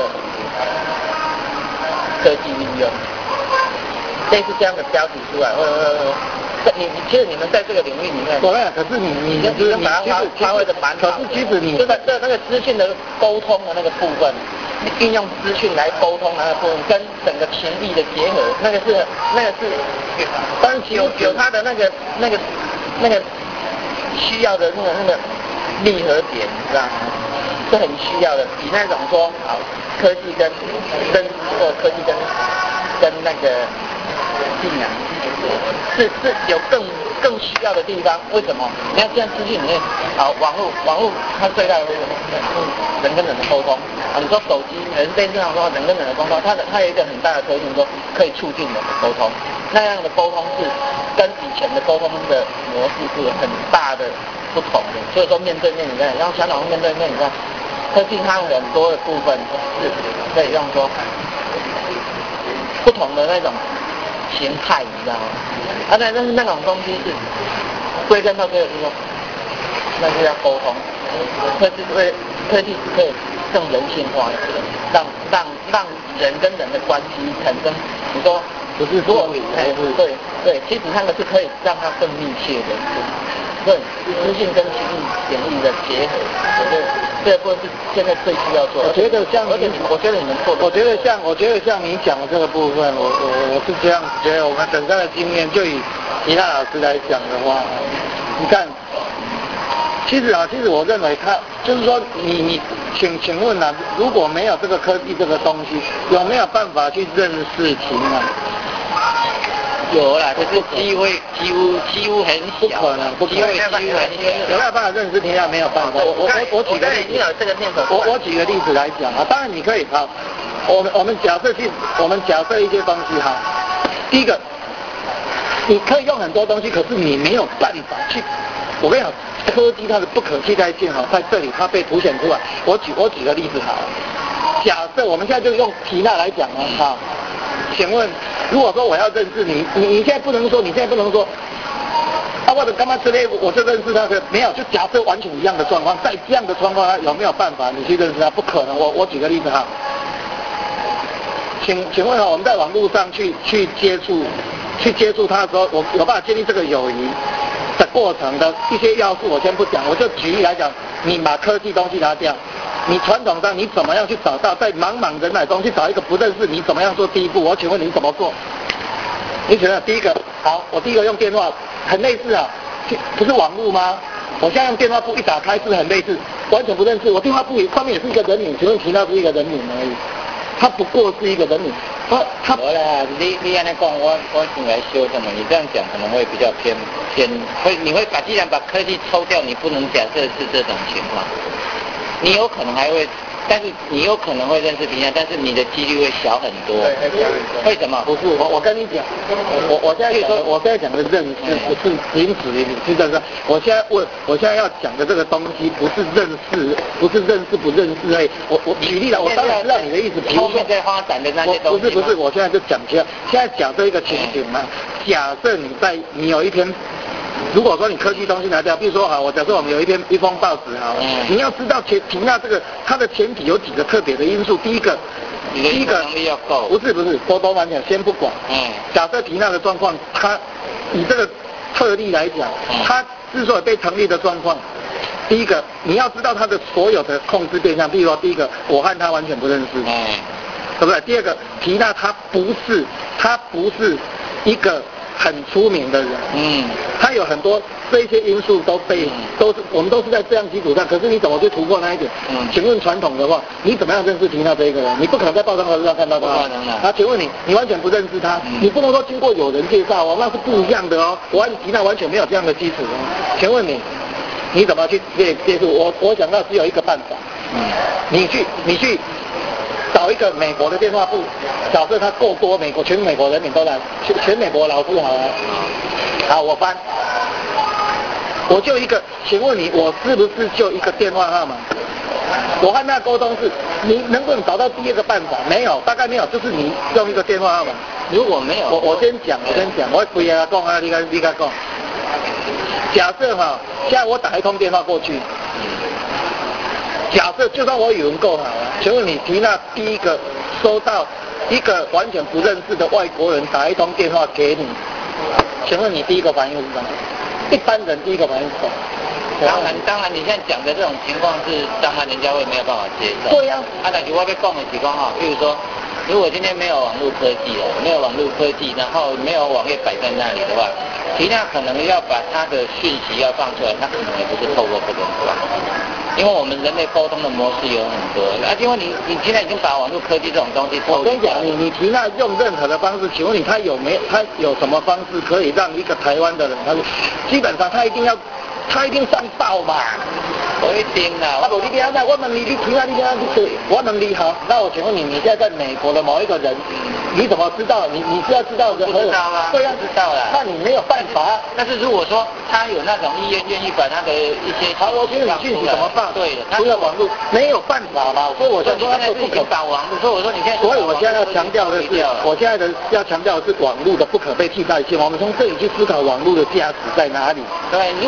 S1: 科技运用，类似这样的标题出来，或者呃，你你其实你们在这个领域里面，
S3: 对，可是你你
S1: 你就是把它发挥的蛮好，
S3: 可是其实你
S1: 就在这那个资讯的沟通的那个部分。运用资讯来沟通那个部分，跟整个情力的结合，那个是那个是，当然有有它的那个那个那个需要的那个那个密合点，你知道吗？是很需要的，比那种说好科技跟认知或科技跟跟那个技能是是有更更需要的地方。为什么？你看现在资讯里面，啊，网络网络它最大的人跟人的沟通啊，你说手机人类这样说人跟人的沟通，它的它有一个很大的特性，说可以促进人的沟通，那样的沟通是跟以前的沟通的模式是有很大的不同的。所以说面对面你看，然后香港面对面你看，科技它很多的部分是可以用说不同的那种形态，你知道吗？啊，但但是那种东西是归根到最后是说，那是要沟通，科技为科技可以可
S2: 更人性化一点，让让让人跟人的关系产生，你说
S3: 不是说理，
S2: 对对，其实那个是可以让它更密切的，对，知性跟情意简易的结合，我觉得这个部分是现在最需要做。
S3: 我觉得像，
S2: 而且我觉得你们做，
S3: 我觉得像，我觉得像你讲的这个部分，我我我是这样子觉得，我们整个的经验，就以其他老师来讲的话，你看。其实啊，其实我认为他就是说你，你请请问啊，如果没有这个科技这个东西，有没有办法去认识情啊？
S2: 有啦，可是机会几乎几乎很小，
S3: 不可能，不可能，
S2: 机会几乎很小。
S3: 有没有办法认识情啊？没有办法。我我我我举个例子，
S2: 有这个念头。
S3: 我我举个例子来讲啊，当然你可以好，我们我们假设去，我们假设一些东西哈，第一个，你可以用很多东西，可是你没有办法去，我跟你讲。科技它的不可替代性哈，在这里它被凸显出来。我举我举个例子好了，假设我们现在就用缇娜来讲啊，哈，请问如果说我要认识你，你你现在不能说，你现在不能说，啊或者干嘛之类，我就认识他的没有，就假设完全一样的状况，在这样的状况下有没有办法你去认识他？不可能。我我举个例子哈，请请问哈，我们在网络上去去接触去接触他的时候，我有办法建立这个友谊的过程的一些要素我先不讲，我就举例来讲，你把科技东西拿掉，你传统上你怎么样去找到在茫茫人海中去找一个不认识你怎么样做第一步？我请问你怎么做？你觉得第一个好，我第一个用电话，很类似啊，不是网络吗？我现在用电话簿一打开是很类似，完全不认识，我电话簿上面也是一个人名，请问其他是一个人名而已，它不过是一个人名。他他
S2: 好啦，你你安尼讲，我我先来修正嘛。你这样讲可能会比较偏偏，会你会把既然把科技抽掉，你不能假设是这种情况，你有可能还会，但是你有可能会认识平安，但是你的几率会小很多。为什么？
S3: 不是我我跟你讲，我我现在说我现在讲的认识不是仅止于你是认识，我现在我我现在要讲的这个东西不是认识，不是认识不认识而已。我我举例了，我当然知道你的意思。
S2: 后面在发展的那些东西。
S3: 不是不是，我现在就讲一下，现在假设一个情形嘛，假设你在你有一篇。如果说你科技东西拿掉，比如说哈，我假设我们有一篇一封报纸哈，嗯、你要知道前缇娜这个它的前提有几个特别的因素。第一个，
S2: 第一个能力要够，
S3: 不是不是，多多完全先不管。嗯，假设缇娜的状况，它以这个特例来讲，它之所以被成立的状况，第一个你要知道它的所有的控制对象，比如说第一个，我和他完全不认识，嗯，对不对？第二个，缇娜她不是，她不是一个。很出名的人，嗯，他有很多这一些因素都被、嗯、都是我们都是在这样基础上，可是你怎么去突破那一点？嗯，请问传统的话，你怎么样认识缇娜这一个人？你不可能在报章杂志上看到他，不可能的。啊，请问你，你完全不认识他，嗯、你不能说经过有人介绍哦，那是不一样的哦。我和缇娜完全没有这样的基础哦。请问你，你怎么去接接触？我我想到只有一个办法，嗯，你去你去。找一个美国的电话簿，假设他够多，美国全美国人民都来，全全美国老师好了，好，我翻，我就一个，请问你，我是不是就一个电话号码？我和他沟通是，你能不能找到第二个办法？没有，大概没有，就是你用一个电话号码。
S2: 如果没有，
S3: 我我先讲，我先讲，我不要讲啊，你跟你跟讲。假设哈，现在我打一通电话过去。假设就算我语文够好了，请问你缇娜第一个收到一个完全不认识的外国人打一通电话给你，请问你第一个反应是什么？一般人第一个反应是什么？
S2: 当然，当然，你现在讲的这种情况是，当然人家会没有办法接受。
S3: 对呀、
S2: 啊。啊，但是我要讲的情况哈，比如说，如果今天没有网络科技了，没有网络科技，然后没有网页摆在那里的话，缇娜可能要把她的讯息要放出来，她可能也不是透过这个方式。因为我们人类沟通的模式有很多，啊，因为你你现在已经把网络科技这种东西，
S3: 我跟你讲，你你缇娜用任何的方式，请问你他有没他有什么方式可以让一个台湾的人，他基本上他一定要他一定上报嘛？
S2: 不一定啦。
S3: 啊不，你听那我问你，你缇娜你听你我问你好，那我请问你，你现在在美国的某一个人，你怎么知道？你你是要知道人？
S2: 不知道啊。
S3: 对呀、
S2: 知道了。
S3: 那你没有办法。
S2: 但是如果说他有那种意愿，愿意把他的一些
S3: 好，我请你讯息怎么办？
S2: 对，
S3: 除了网络没有办法嘛，所以我想说他不可
S2: 把网络，所以我说你现在，
S3: 所以我现在要强调的是，我现在的要强调的是网络的不可被替代性。我们从这里去思考网络的价值在哪里。
S2: 对，如果强调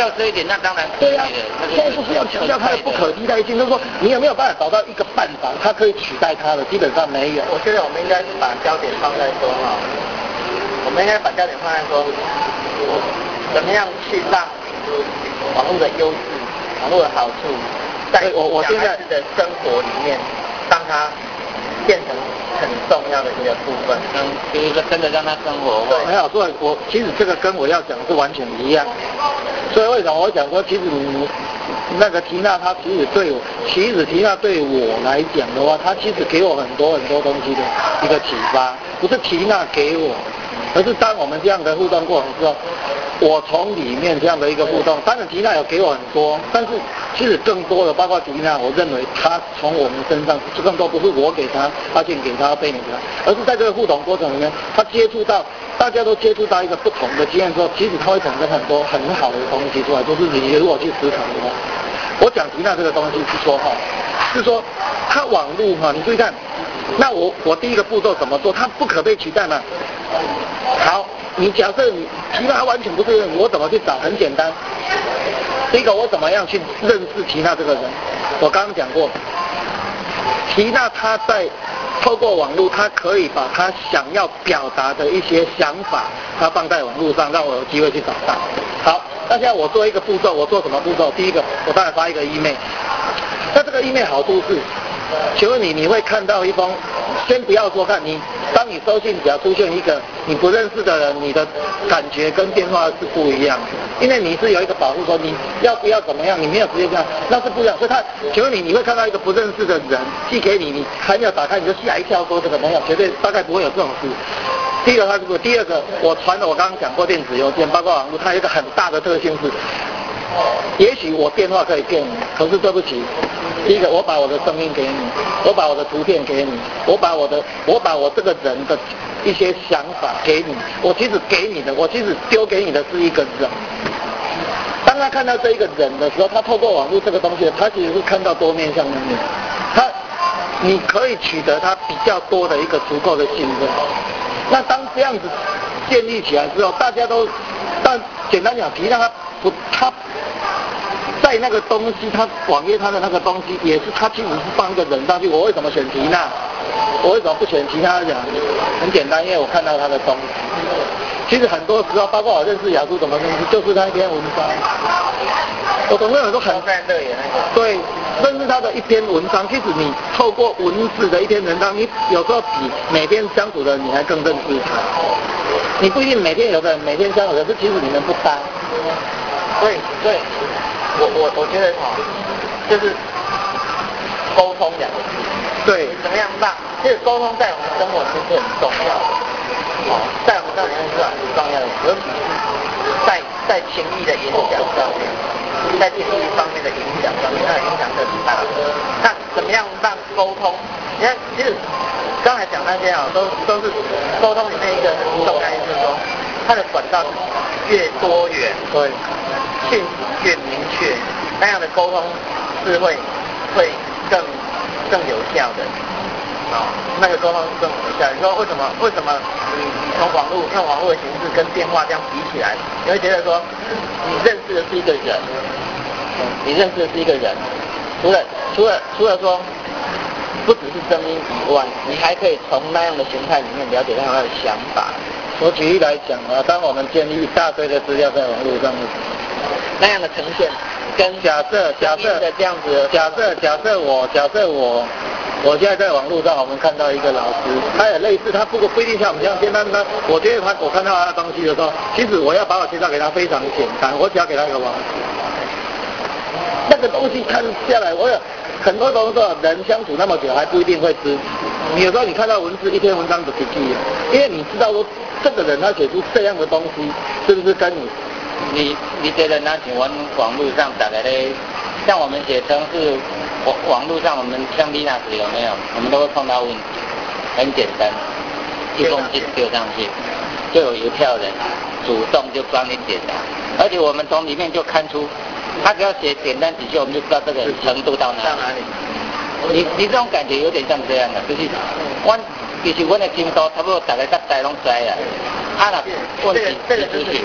S2: 调这一点，那当然可以的。
S3: 现在就是要强调它的不可替代性，就是说你有没有办法找到一个办法，它可以取代它的，基本上没有。
S1: 我觉得我们应该是把焦点放在说哈，我们应该把焦点放在说，怎么样去让网络的优势、网络的好处，在
S3: 我我现在
S1: 的生活里面，让它变成很重要的一个部分。
S2: 嗯，就是说真的让他生活化。
S3: 没有，所以我其实这个跟我要讲的是完全一样。所以为什么我讲说，其实你那个缇娜她其实对我，其实缇娜对我来讲的话，她其实给我很多很多东西的一个启发，不是缇娜给我，而是当我们这样的互动过程之后，我从里面这样的一个互动，当然缇娜有给我很多，但是其实更多的，包括缇娜，我认为她从我们身上，更多不是我给她，阿健给她，贝宁给她，而是在这个互动过程里面，她接触到，大家都接触到一个不同的经验之后，其实她会产生很多很好的东西出来，就是你如果去思考的话，我讲缇娜这个东西是说哈，是说它网络哈，你注意看，那我我第一个步骤怎么做？它不可被取代嘛。好，你假设你缇娜完全不是人，我怎么去找？很简单，第一个我怎么样去认识缇娜这个人？我刚刚讲过，缇娜她在透过网络，她可以把她想要表达的一些想法，她放在网络上，让我有机会去找到。好，那现在我做一个步骤，我做什么步骤？第一个，我当然发一个 email。那这个 email 好处是，请问你你会看到一封，先不要说看你，当你收信只要出现一个你不认识的人，你的感觉跟电话是不一样的，因为你是有一个保护说你要不要怎么样，你没有直接这样，那是不一样。所以他，请问你你会看到一个不认识的人寄给你，你还没有打开你就吓一跳，说这个没有，绝对大概不会有这种事。第一个它是不，第二个我传的我刚刚讲过电子邮件，包括网络，它有一个很大的特性是，也许我电话可以骗你，可是对不起。第一个，我把我的声音给你，我把我的图片给你，我把我的，我把我这个人的一些想法给你，我其实给你的，我其实丢给你的是一个人。当他看到这一个人的时候，他透过网络这个东西，他其实是看到多面向的面，他你可以取得他比较多的一个足够的信任。那当这样子建立起来之后，大家都，但简单讲，提让他不他。在那个东西，他网页他的那个东西也是，他其实是放一个人上去。我为什么选缇娜？我为什么不选其他人？很简单，因为我看到他的东西。其实很多时候，包括我认识雅叔怎么认识，就是他一篇文章。我总认为都很
S1: 在乐园那个。
S3: 对，认识他的一篇文章，其实你透过文字的一篇文章，你有时候比每天相处的人你还更认识他。你不一定每天有的人每天相处，可是其实你们不搭。
S1: 对对。我我我觉得哈，就是沟通两个字。
S3: 对。
S1: 怎么样让这个沟通在我们生活中是很重要的，哦，在我们生活里面是很重要的，尤其是在在情谊的影响上面，在情谊方面的影响上面，那影响是很大的。那怎么样让沟通？你看，其实刚才讲那些啊，都都是沟通里面一个很重要的，就是说它的管道越多元，
S3: 对。
S1: 讯息越明确，那样的沟通是会会更更有效的，哦，那个沟通是更有效。你说为什么？为什么你你从网络用网络的形式跟电话这样比起来，你会觉得说你认识的是一个人，嗯，你认识的是一个人，除了除了除了说不只是声音以外，你还可以从那样的形态里面了解到他的想法。
S3: 我举例来讲啊，当我们建立一大堆的资料在网络上面。
S1: 那样的呈现，跟
S3: 假设假设
S1: 的这样子，
S3: 假设假设我假设我，我现在在网络上，我们看到一个老师，他也类似，他不过不一定像我们这样简单单。我觉得他我看到他的东西的时候，其实我要把我介绍给他非常简单，我只要给他一个网址，那个东西看下来，我有很多东西人相处那么久还不一定会知。你有时候你看到文字一篇文章的笔记，因为你知道说这个人他写出这样的东西，是不是跟你？
S2: 你你觉得那请问网络上大概嘞，像我们写程式，网网络上我们像 Linux 有没有？我们都会碰到问题，很简单，一封信丢上去，就有邮票人主动就帮你解答，而且我们从里面就看出，他只要写简单几句，我们就知道这个程度到哪里。
S1: 到哪里？
S2: 你你这种感觉有点像这样的，就是我其实我的进度差不多大概大概拢知啦，啊那问题提出去。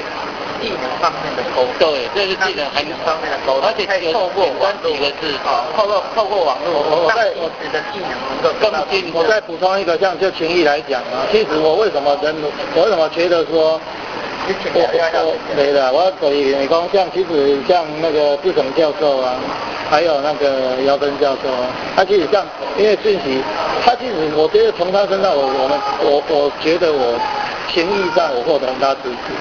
S1: 技能方面的沟通，
S2: 对，这是技能很
S1: 方面的沟通，
S2: 而且有
S1: 透过
S2: 网几个字，透过透过网络，
S3: 我我在
S1: 我的技能能够
S2: 更进。
S3: 我再补充一个，像就情谊来讲啊，其实我为什么人，我为什么觉得说。我我对的，我所以你讲像其实像那个志成教授啊，还有那个姚根教授啊，他其实像因为讯息，他其实我觉得从他身上我我们我我觉得我情谊上我获得很大支持，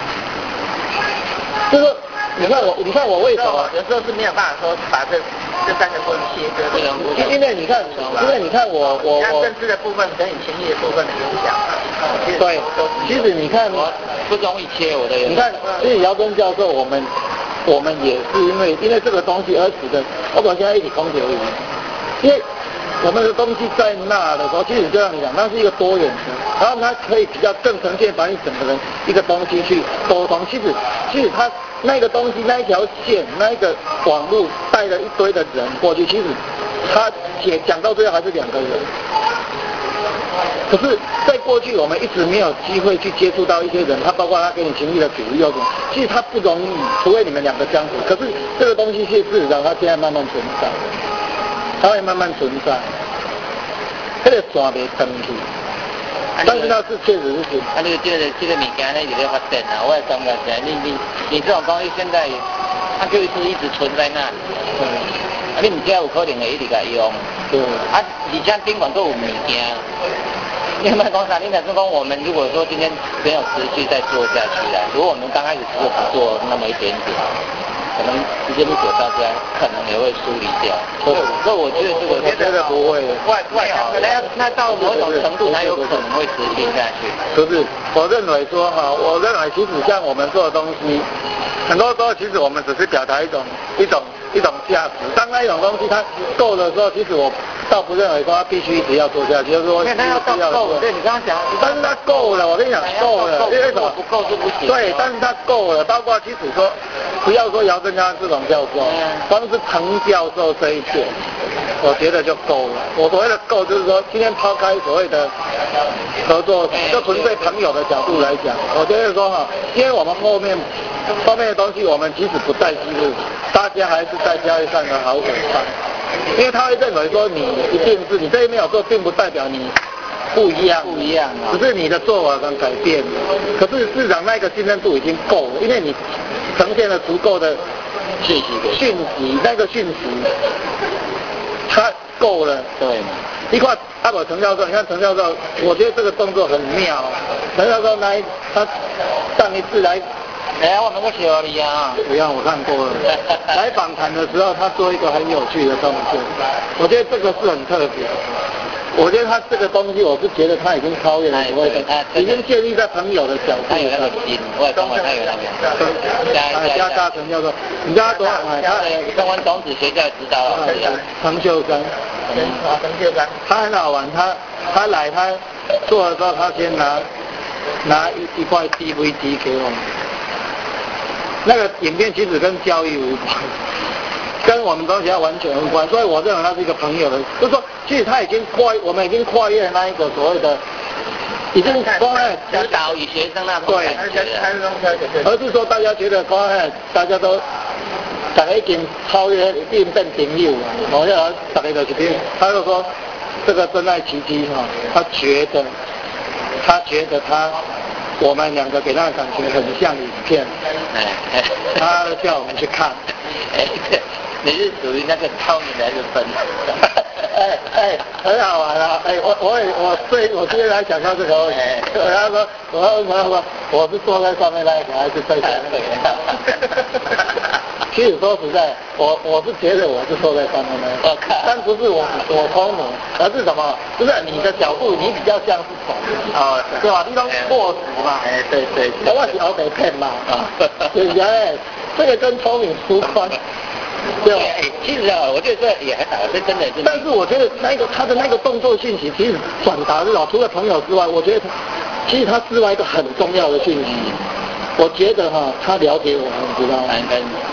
S3: 就是你看我你看我为什么
S1: 有时候是没有办法说把这这三个部分切割的，
S3: 因为你看因为你看我我我
S1: 政治的部分跟你情谊的部分的影响，
S3: 对，其实你看
S2: 我不容易切我的，
S3: 你看其实姚根教授我们我们也是因为因为这个东西而使得我们现在一起空流营，因为我们的东西在那的时候，其实就像你讲，那是一个多元的，然后它可以比较更呈现把你整个人一个东西去沟通。其实，其实它那个东西那一条线，那一个网路带了一堆的人过去，其实它也讲到最后还是两个人。可是，在过去我们一直没有机会去接触到一些人，他包括他给你情谊的鼓励又什么，其实他不容易，除非你们两个相处。可是这个东西是事实上，它现在慢慢存在。它会慢慢存在，那个线没登去，但是它是确实是。
S2: 啊，你这个这个物件呢，就在发展啊，我也感觉是，你你你这种东西现在，它就是一直存在那里。嗯。啊，你唔知有可能会一直在用。
S3: 对。
S2: 啊，而且顶管都有物件。你有没有讲啥？你讲是讲我们如果说今天没有持续再做下去了，如果我们刚开始只是做那么一点点。可能时间不久，大家可能也会疏离掉。所以，所以我觉得这个，
S3: 我觉得不会。
S2: 外外好，那那到某种程度才有可能会持续下去。
S3: 不是，我认为说哈，我认为其实像我们做的东西，很多时候其实我们只是表达一种一种一种价值。当那一种东西它够的时候，其实我倒不认为说它必须一直要做下去，就是说
S2: 那它要到够，对你刚刚讲，
S3: 但是它够了，我跟你讲够了，因为什么
S2: 不够就不行。
S3: 对，但是它够了，包括其实说，不要说姚根章这种教授，光是滕教授这一点，我觉得就够了。我所谓的够，就是说今天抛开所谓的合作，就纯粹朋友的角度来讲，我觉得说哈，因为我们后面后面的东西，我们即使不再记录，大家还是在交易上的好伙伴。因为他会认为说你一定是你这一没有做，并不代表你不一样，
S2: 不一样啊，
S3: 只是你的做法上改变了。可是市场那个信任度已经够了，因为你呈现了足够的
S2: 讯息的
S3: 讯息，那个讯息它够了。
S2: 对。
S3: 一块阿宝陈教授，你看陈教授，我觉得这个动作很妙。陈教授那一他上一次来。
S2: 哎，我们个小李啊，
S3: 不要，我看过了。来访谈的时候，他做一个很有趣的动作，我觉得这个是很特别。我觉得他这个东西，我是觉得他已经超越了所谓的，已经建立在朋友的角度。
S2: 他有那个心，我也跟我他有那个。
S3: 加加陈教授，你知道他多少？
S2: 他中文种子学校指导老师啊，
S3: 陈秀山。
S1: 陈秀山，
S3: 他很好玩，他他来他做的时候，他先拿拿一一块 D V D 给我们。那个影片其实跟教育无关，跟我们东西要完全无关，所以我认为它是一个朋友的，就是说，其实他已经跨，我们已经跨越那一个所谓的，已经公开
S2: 指导与学生那种
S3: 对，
S1: 而
S3: 是说大家觉得公开，大家都大家已经超越，一定变朋友了，我要大家就是听，他就说这个真爱奇迹哈，他觉得，他觉得他。我们两个给他的感觉很像影片，哎，他叫我们去看，
S2: 哎，你是属于那个超你的还是分？
S3: 哎哎，很好玩啊！哎，我我也我对我今天来讲到这个问题，他说我我我我是坐在上面那一个还是在下面那个？其实说实在，我我是觉得我是坐在上面那个，但不是我我聪明，而是什么？就是你的角度，你比较像是丑啊，对吧？你都过时嘛，
S2: 哎，对对，
S3: 我是我得骗嘛，啊，对不对？这个跟聪明无关。
S2: 对，其实啊，我觉得这也还好，这真的是。
S3: 但是我觉得那个他的那个动作讯息，其实转达是哦，除了朋友之外，我觉得他其实他之外一个很重要的讯息，我觉得哈，他了解我们，知道吗？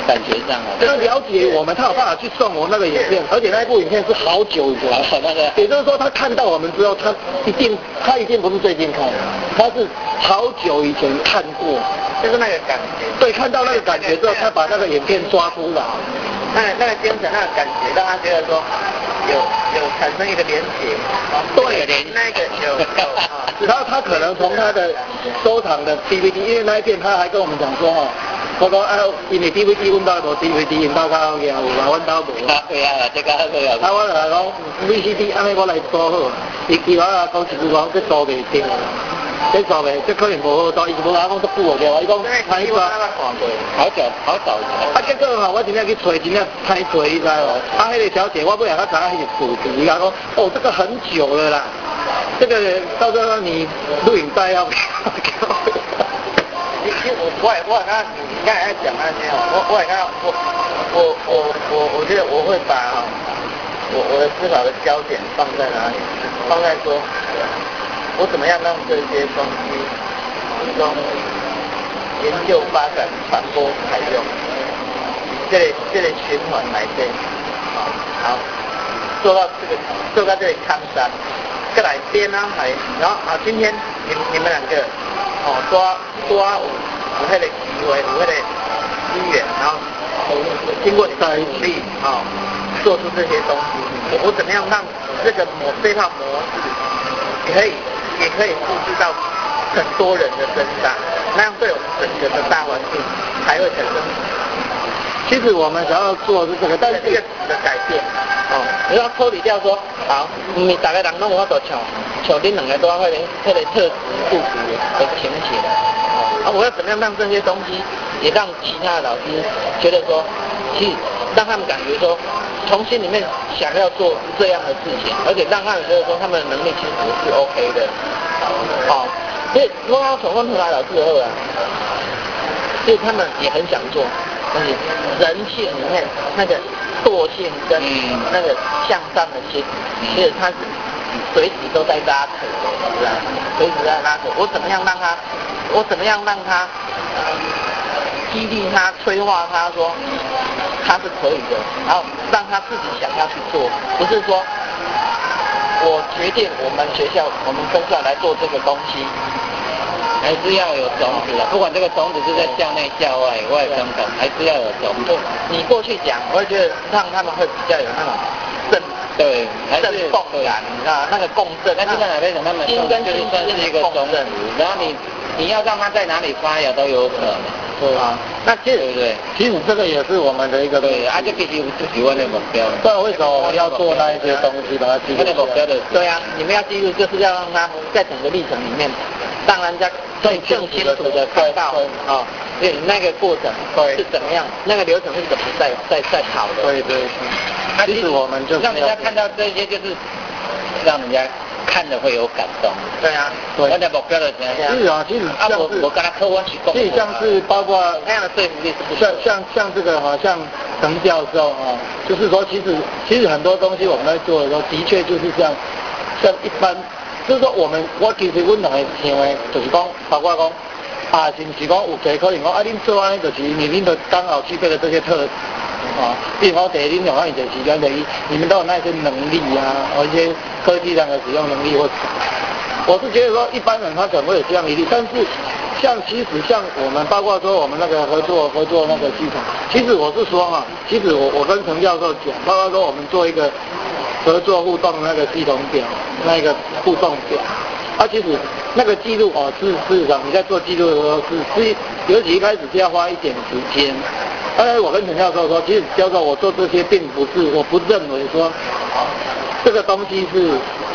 S2: 感觉上啊，
S3: 他了解我们，他有办法去送我那个影片，而且那一部影片是好久以前，
S2: 那个，
S3: 也就是说他看到我们之后，他一定他一定不是最近看，他是好久以前看过，
S1: 就是那个感觉。
S3: 对，看到那个感觉之后，他把那个影片抓出来，
S1: 那那个精神，那个感觉，让他觉得说有有产生一个连结，
S3: 对，
S1: 那个有有啊。
S3: 然后他可能从他的收藏的 D V D， 因为那一片他还跟我们讲说哈，我讲啊，因为 D V D 阮兜无 D V D， 因兜较好嘢，有嘛，阮兜无。
S2: 对啊，这个好有。
S3: 啊，我就讲 V C D， 安尼我来租好，伊伊我啊讲一句讲，这租袂定，这租袂，这可能无好租，伊无讲讲足久个对，伊讲歹租。
S2: 好久好早。
S3: 啊，结果吼，我真正去找，真正歹找，你知无？啊，迄个小姐，我尾下较知影迄个故事，伊讲讲，哦，这个很久了啦。这个到时候你录影带要不要？
S1: 你其实我我也我也刚你刚才在讲那些哦，我我也刚我我我我我觉得我会把哈、哦，我我的思考的焦点放在哪里？放在说，我怎么样让这些东西从研究、发展、传播、采用，这类这类循环来对，好、哦，好，做到这个做到这里康山。再来边啊，来，然后啊，今天你你们两个哦，抓抓有有那个机会，有那个资源，然后经过你的努力啊、哦，做出这些东西，我我怎么样让这个模这套模式也可以也可以复制到很多人的身上，那样对我们整个的大环境才会产生。
S3: 其实我们想要做的是这个，但是
S1: 这个的改变。哦，你要抽离掉说，好，唔是大家人拢有法度唱，像恁两个都要迄个迄个特质复古的情节。哦，啊，我要怎么样让这些东西也让其他的老师觉得说，其实让他们感觉说，从心里面想要做这样的事情，而且让他们觉得说他们的能力其实是 OK 的。哦，所以我要从问出来老师以后啊，其实他们也很想做。但是人性里面那个惰性跟那个向上的心，其实他是随时都在拉扯，是吧？随时在拉扯。我怎么样让他？我怎么样让他？激励他、催化他说他是可以的，然后让他自己想要去做，不是说我决定我们学校我们分校来做这个东西。
S2: 还是要有种子的，不管这个种子是在校内校外外等等，还是要有种子。
S1: 你过去讲，我会觉得让他们会比较有那种震
S2: 对
S1: 震动感，你知道那个共振。
S2: 但是在哪边讲他们
S1: 心跟心
S2: 算是一个种子，然后你你要让它在哪里发芽都有可能。
S3: 对啊，
S1: 那其实
S2: 对不对？
S3: 其实这个也是我们的一个
S2: 对，啊，这必须有自己问的目标。
S3: 不然为什么我们要做那一些东西把它记录下来？
S2: 目标的，
S1: 对啊，你们要记录就是要让他在整个历程里面，让人家更更清楚的看到啊，对那个过程是怎么样，那个流程是怎么在在在跑的。
S3: 对对。其实我们就是
S2: 让人家看到这些，就是让人家看了会有感动。
S1: 对啊，
S3: 对。
S2: 我的目标的怎样？
S3: 是啊，其实像是
S2: 我跟他客观去沟
S3: 其实像是包括
S1: 那样的说服力是不
S3: 像像像这个好像陈教授啊，就是说其实其实很多东西我们在做的时候，的确就是这样，像一般就是说我们我其实阮两个想的，就是讲包括讲啊，是不是讲有一个可能讲啊，恁做安尼就是因为恁都刚好具备了这些特质。啊，比如说第一，你好像一些时间等于你们都有那些能力啊，或一些科技上的使用能力或。我是觉得说一般人他可能会有这样疑虑，但是像其实像我们包括说我们那个合作合作那个系统，其实我是说哈，其实我我跟陈教授讲，包括说我们做一个合作互动那个系统表，那个互动表，啊其实那个记录哦是事实上你在做记录的时候是是尤其一开始是要花一点时间。当然我跟陈教授说，其实教授我做这些并不是，我不认为说这个东西是。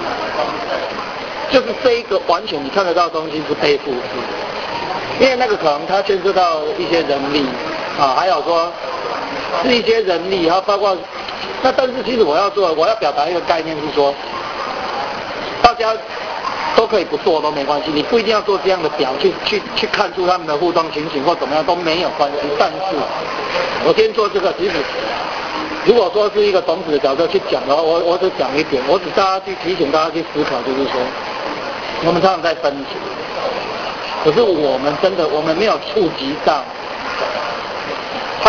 S3: 就是这一个完全你看得到的东西是被复制，因为那个可能它牵涉到一些人力啊，还有说是一些人力，然后包括那但是其实我要做，我要表达一个概念是说，大家都可以不做都没关系，你不一定要做这样的表去去去看出他们的互动情形或怎么样都没有关系。但是我今天做这个，其实如果说是一个种子的角度去讲的话，我我只讲一点，我只大家去提醒大家去思考，就是说。我们常常在分析，可是我们真的我们没有触及到他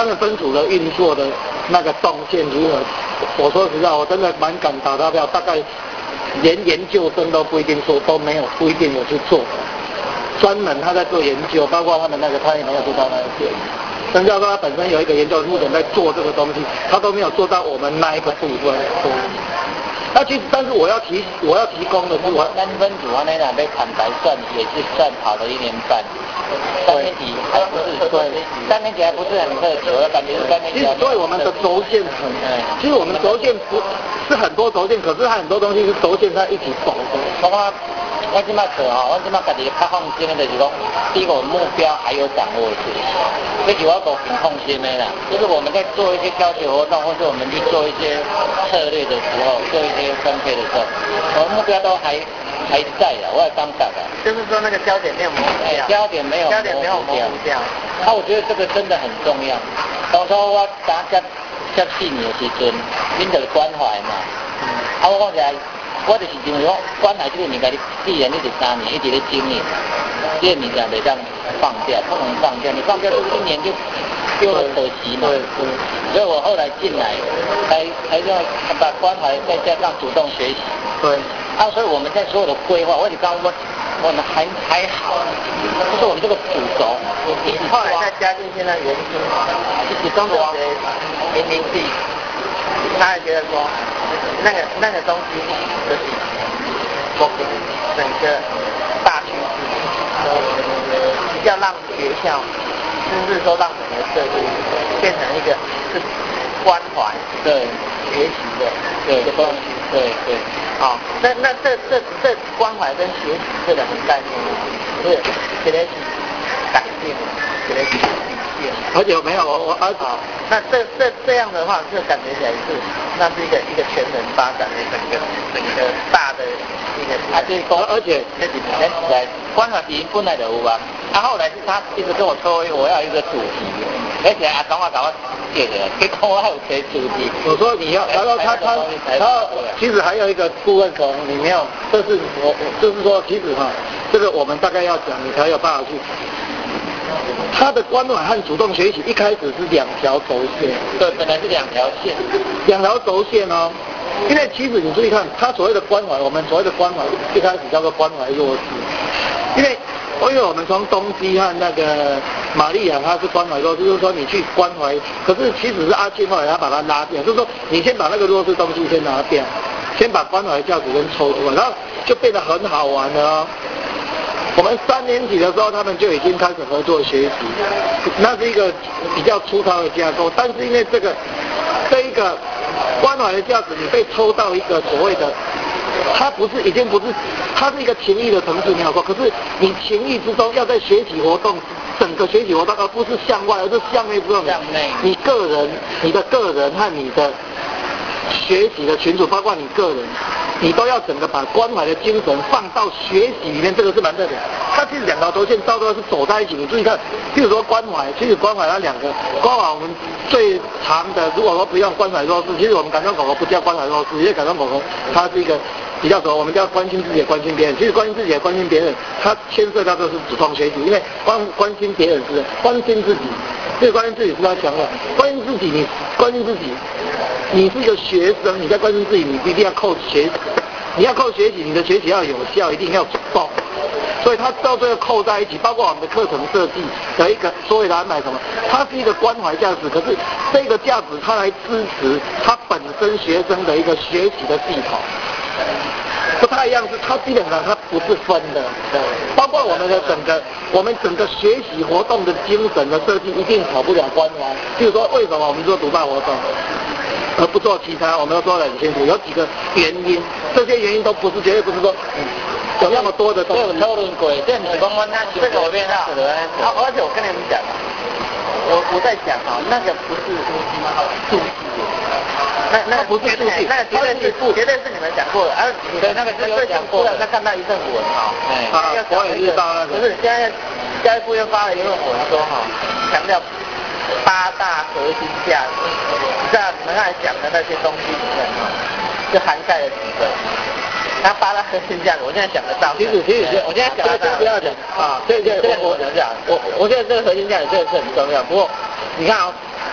S3: 三个分组的运作的那个动线如何？我说实在，我真的蛮敢打他票，大概连研究生都不一定说都没有，不一定有去做。专门他在做研究，包括他们那个他也没有做到那一点。陈教授他本身有一个研究目前在做这个东西，他都没有做到我们那一个部分。那其实，但是我要提我要提供的是，我
S2: 三分组啊，那两被坦白算也是算跑了一年半，三年级还不是对，三年级还不是很热球，我感觉是三年级。
S3: 其实，所以我们的轴线很，其实我们的轴线不是很多轴线，可是它很多东西是轴线在一起走的。
S2: 包括我这摆做吼，我这摆家己较放心的就是讲，第一个目标还有掌握住，这是我都挺放心的啦。就是我们在做一些教学活动，或是我们去做一些策略的时候，做一些分配的时候，我们目标都还还在的，我也当讲的。
S1: 就是说那个焦点没有模糊掉，
S2: 焦点没有
S1: 焦点没有模糊掉。
S2: 那、啊、我觉得这个真的很重要。当初我打接接四年的时阵，恁就是关怀嘛。啊，我讲起来，我就是认为讲关怀这个物件，你既然你是三年一直在经营，这个物件袂当放掉，不能放掉。你放掉，就一年就丢了可惜嘛。
S3: 对对。
S2: 所以我后来进来，才才要把关怀再加上主动学习。
S3: 对。
S2: 啊，所以我们在所有的规划，我就刚我我们还还好，就是我们这个主轴，
S1: 你后来再加进现在原因，一起中国零零 D， 他也觉得说那个那个东西就是我整个大趋势，要让学校，甚至说让整个社会变成一个是关怀
S2: 对
S1: 学习的
S2: 对
S1: 一个东西。
S2: 对对，
S1: 好、哦，那那这这这关怀跟学习这两个概念，是给它改变，给它体现。
S3: 而且没有我我而
S1: 好，那这这这样的话，就感觉起来是，那是一个一个全人发展的整个整个大的一个。
S2: 啊，就是说，
S3: 而且
S2: 这几年来关怀题本来就有啊，啊后来是他一直跟我说我要一个主题，而且啊等我搞我借的，结果我还有些主题。
S3: 我说你要，然后他他然后其实还有一个部分从你没有，这是我我就是说其实哈，这个我们大概要讲你才有办法去。他的关怀和主动学习一开始是两条轴线，
S2: 对，本来是两条线，
S3: 两条轴线哦。因为其实你注意看，他所谓的关怀，我们所谓的关怀一开始叫做关怀弱势，因为因为我们从东基和那个玛丽亚，他是关怀弱势，就是说你去关怀，可是其实是阿庆后来他把它拉掉，就是说你先把那个弱势东西先拿掉，先把关怀价值先抽出来，然后就变得很好玩了哦。我们三年级的时候，他们就已经开始合作学习，那是一个比较粗糙的架构，但是因为这个这一个关怀的价值，你被抽到一个所谓的，它不是已经不是，它是一个情谊的层次没有错，可是你情谊之中要在学习活动，整个学习活动，而不是向外，而是向内之中，
S2: 向内，
S3: 你个人、你的个人和你的学习的群组，包括你个人。你都要整个把关怀的精神放到学习里面，这个是蛮特别。它其实两条轴线到最后是走在一起。你注意看，譬如说关怀，其实关怀它两个关怀，我们最长的，如果说不用关怀弱势，其实我们感动狗狗不叫关怀弱势，因为感动狗狗它是一个比较熟，我们叫关心自己也关心别人。其实关心自己也关心别人，它牵涉到的是主动学习，因为关关心别人是关心自己，这个关心自己是他讲的，关心自己，你关心自己。你是一个学生，你在关心自己，你一定要靠学习，你要靠学习，你的学习要有效，一定要主动。所以它到最后扣在一起，包括我们的课程设计的一个所谓的安排什么，它是一个关怀价值，可是这个价值它来支持它本身学生的一个学习的系统。不太一样，是它基本上它不是分的，对，包括我们的整个我们整个学习活动的精神的设计，一定少不了关怀。譬如说，为什么我们做读报活动？而不做其他，我们要说得很清楚，有几个原因，这些原因都不是绝对不是说、嗯、有那么多的东西。
S2: 有讨论过，这不是讲我那这个我变到，
S1: 而且我跟你们讲，我我在讲啊，那个不是数据，那那不是数据，那个绝对是绝对是你们讲过的，而
S2: 对那个是有讲过的，
S1: 再看到一份文哈，
S2: 哎，
S3: 啊，国语日报那个，
S1: 不是现在教育部又发了一份文说哈，强调八大核心价值，你知道你们刚才讲的那些东西里面哈，就涵盖了几个。它八大核心价值，我现在想得到。
S3: 其实其实
S1: 我现在讲的
S3: 不要讲啊，这这
S1: 这个我讲讲，我我觉得这个核心价值这个是很重要。不过你看啊、哦，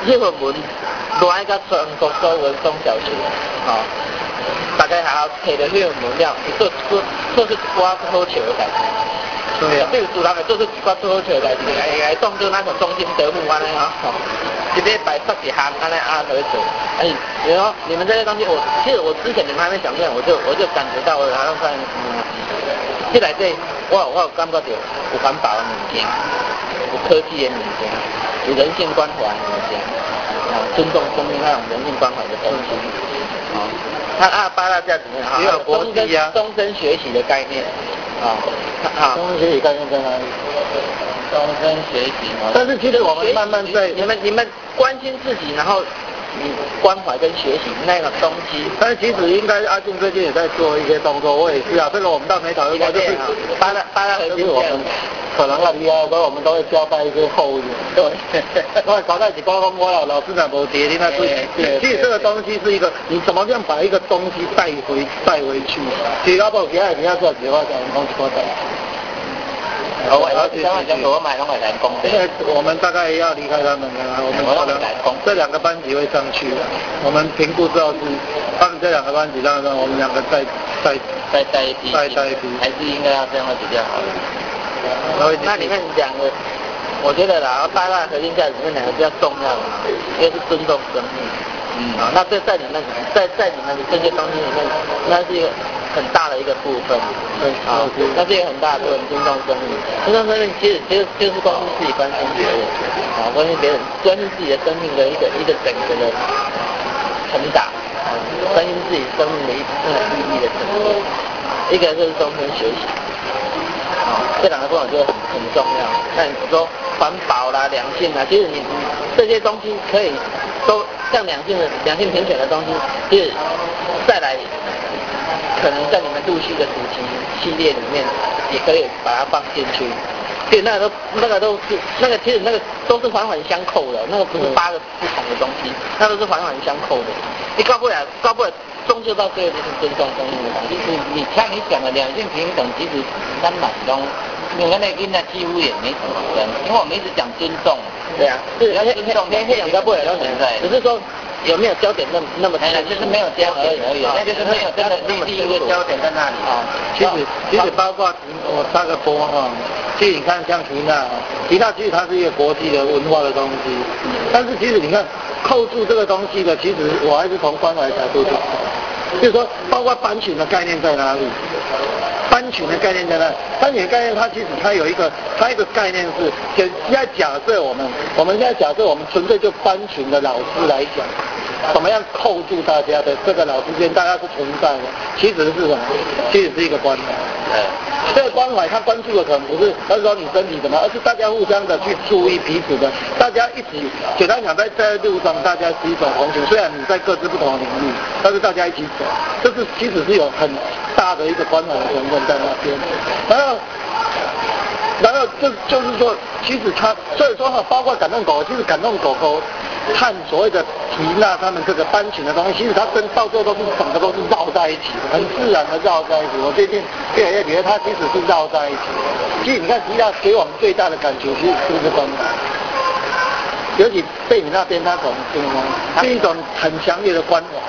S1: 日文文来到全国所有的中小学，哦，大家还要摕着日文文了，做做做出一寡不好笑的代志。对啊，这个主人会做出一寡不好笑的代志，会会当做那种中心德目安尼哦，一礼拜十几项安尼啊才会做。哎，然后你们这些东西，我其实我之前你们还没讲见，我就我就感觉到我好像在嗯，这来这我我有感觉到有环保的物件，有科技的物件，有人性关怀的物件，啊，尊重生命那种人性关怀的东西，啊，它啊八大价值面哈，也有国际啊，终身学习的概念。啊，好，
S3: 终身学习概念在哪里？
S1: 终身学习，
S3: 但是其实我们慢慢在
S1: 你们你们关心自己，然后你关怀跟学习那个东西。
S3: 但是其实应该阿俊最近也在做一些动作，我也是啊，这个我们倒没讨论过，就是
S1: 八大八大核心
S3: 我们可能很厉害，所以我们都会交代一些后援。对，因为搞在一起沟通，我老老师长不跌，你那对对。其实这个东西是一个，你怎么样把一个东西带回带回去？其实要不其他人家做几话讲东西多少？
S1: 我而且我买拢係人工的。
S3: 因为我们大概要离开他们了，我们可能这两个班级会上去了。我们评估之后是，他们这两个班级当中，我们两个再再
S1: 再带一批，
S3: 再带一批，
S1: 还是应该要这样会比较好。那里面两个，我觉得啦，八大核心价值里面两个比较重要的，一个是尊重生命，嗯，啊，那这在你们在在你们的这些东西里面，那是一个很大的一个部分，
S3: 对，
S1: 啊，那是一个很大的部分，尊重生命，尊重生命其实其实就是关心自己，关心别人，啊，关心别人，关心自己的生命的一个一个整个的成长，啊，关心自己生命的一那个意义的成长，一个就是终身学习。啊，这两个部分就很很重要。那你说环保啦、两性啦，其实你这些东西可以都像两性的两性平权的东西，其实再来可能在你们陆续的主题系列里面，也可以把它放进去。其实那个都那个都是那个其实那个都是环环相扣的，那个不是八个不同的东西，那都是环环相扣的。你搞不了，搞不了。终究到最后就是尊重生命的东西。
S2: 其实你像你讲的两性平等，其实咱满中，你们那跟那几乎也没什么分，因为我们一直讲尊重。
S1: 对啊，是
S2: 要尊重，
S1: 那那两个不能存在，只是说有没有焦点那么那么清楚，
S2: 就是没有焦点而已，那就是没有真的立第一个焦点在那里啊。
S3: 其实其实包括我插个播哈，其实你看像缇娜，缇娜其实它是一个国际的文化的东西，但是其实你看扣住这个东西的，其实我还是从关怀角度去。就是说，包括班群的概念在哪里？班群的概念在哪里？班群的概念，它其实它有一个，它一个概念是，现在假设我们，我们现在假设我们纯粹就班群的老师来讲，怎么样扣住大家的这个老师间，大家是存在的，其实是什么？其实是一个关怀。对，这个关怀，他关注的可能不是，他是说你身体怎么，而是大家互相的去注意彼此的，大家一起，简单讲，在在路上，大家是一种同行，虽然你在各自不同的领域，但是大家一起走，这是其实是有很大的一个关怀的成分在那边。然后，然后这就是说，其实他所以说哈，包括感动狗，其实感动狗狗看所谓的缇娜他们这个班群的东西，其实它跟到最后都是整个都是绕在一起，很自然的绕在一起。我最近越来越觉得它其实是绕在一起。其实你看缇娜给我们最大的感觉，其实就是关怀。尤其对你那边，它可能是一种很强烈的关怀。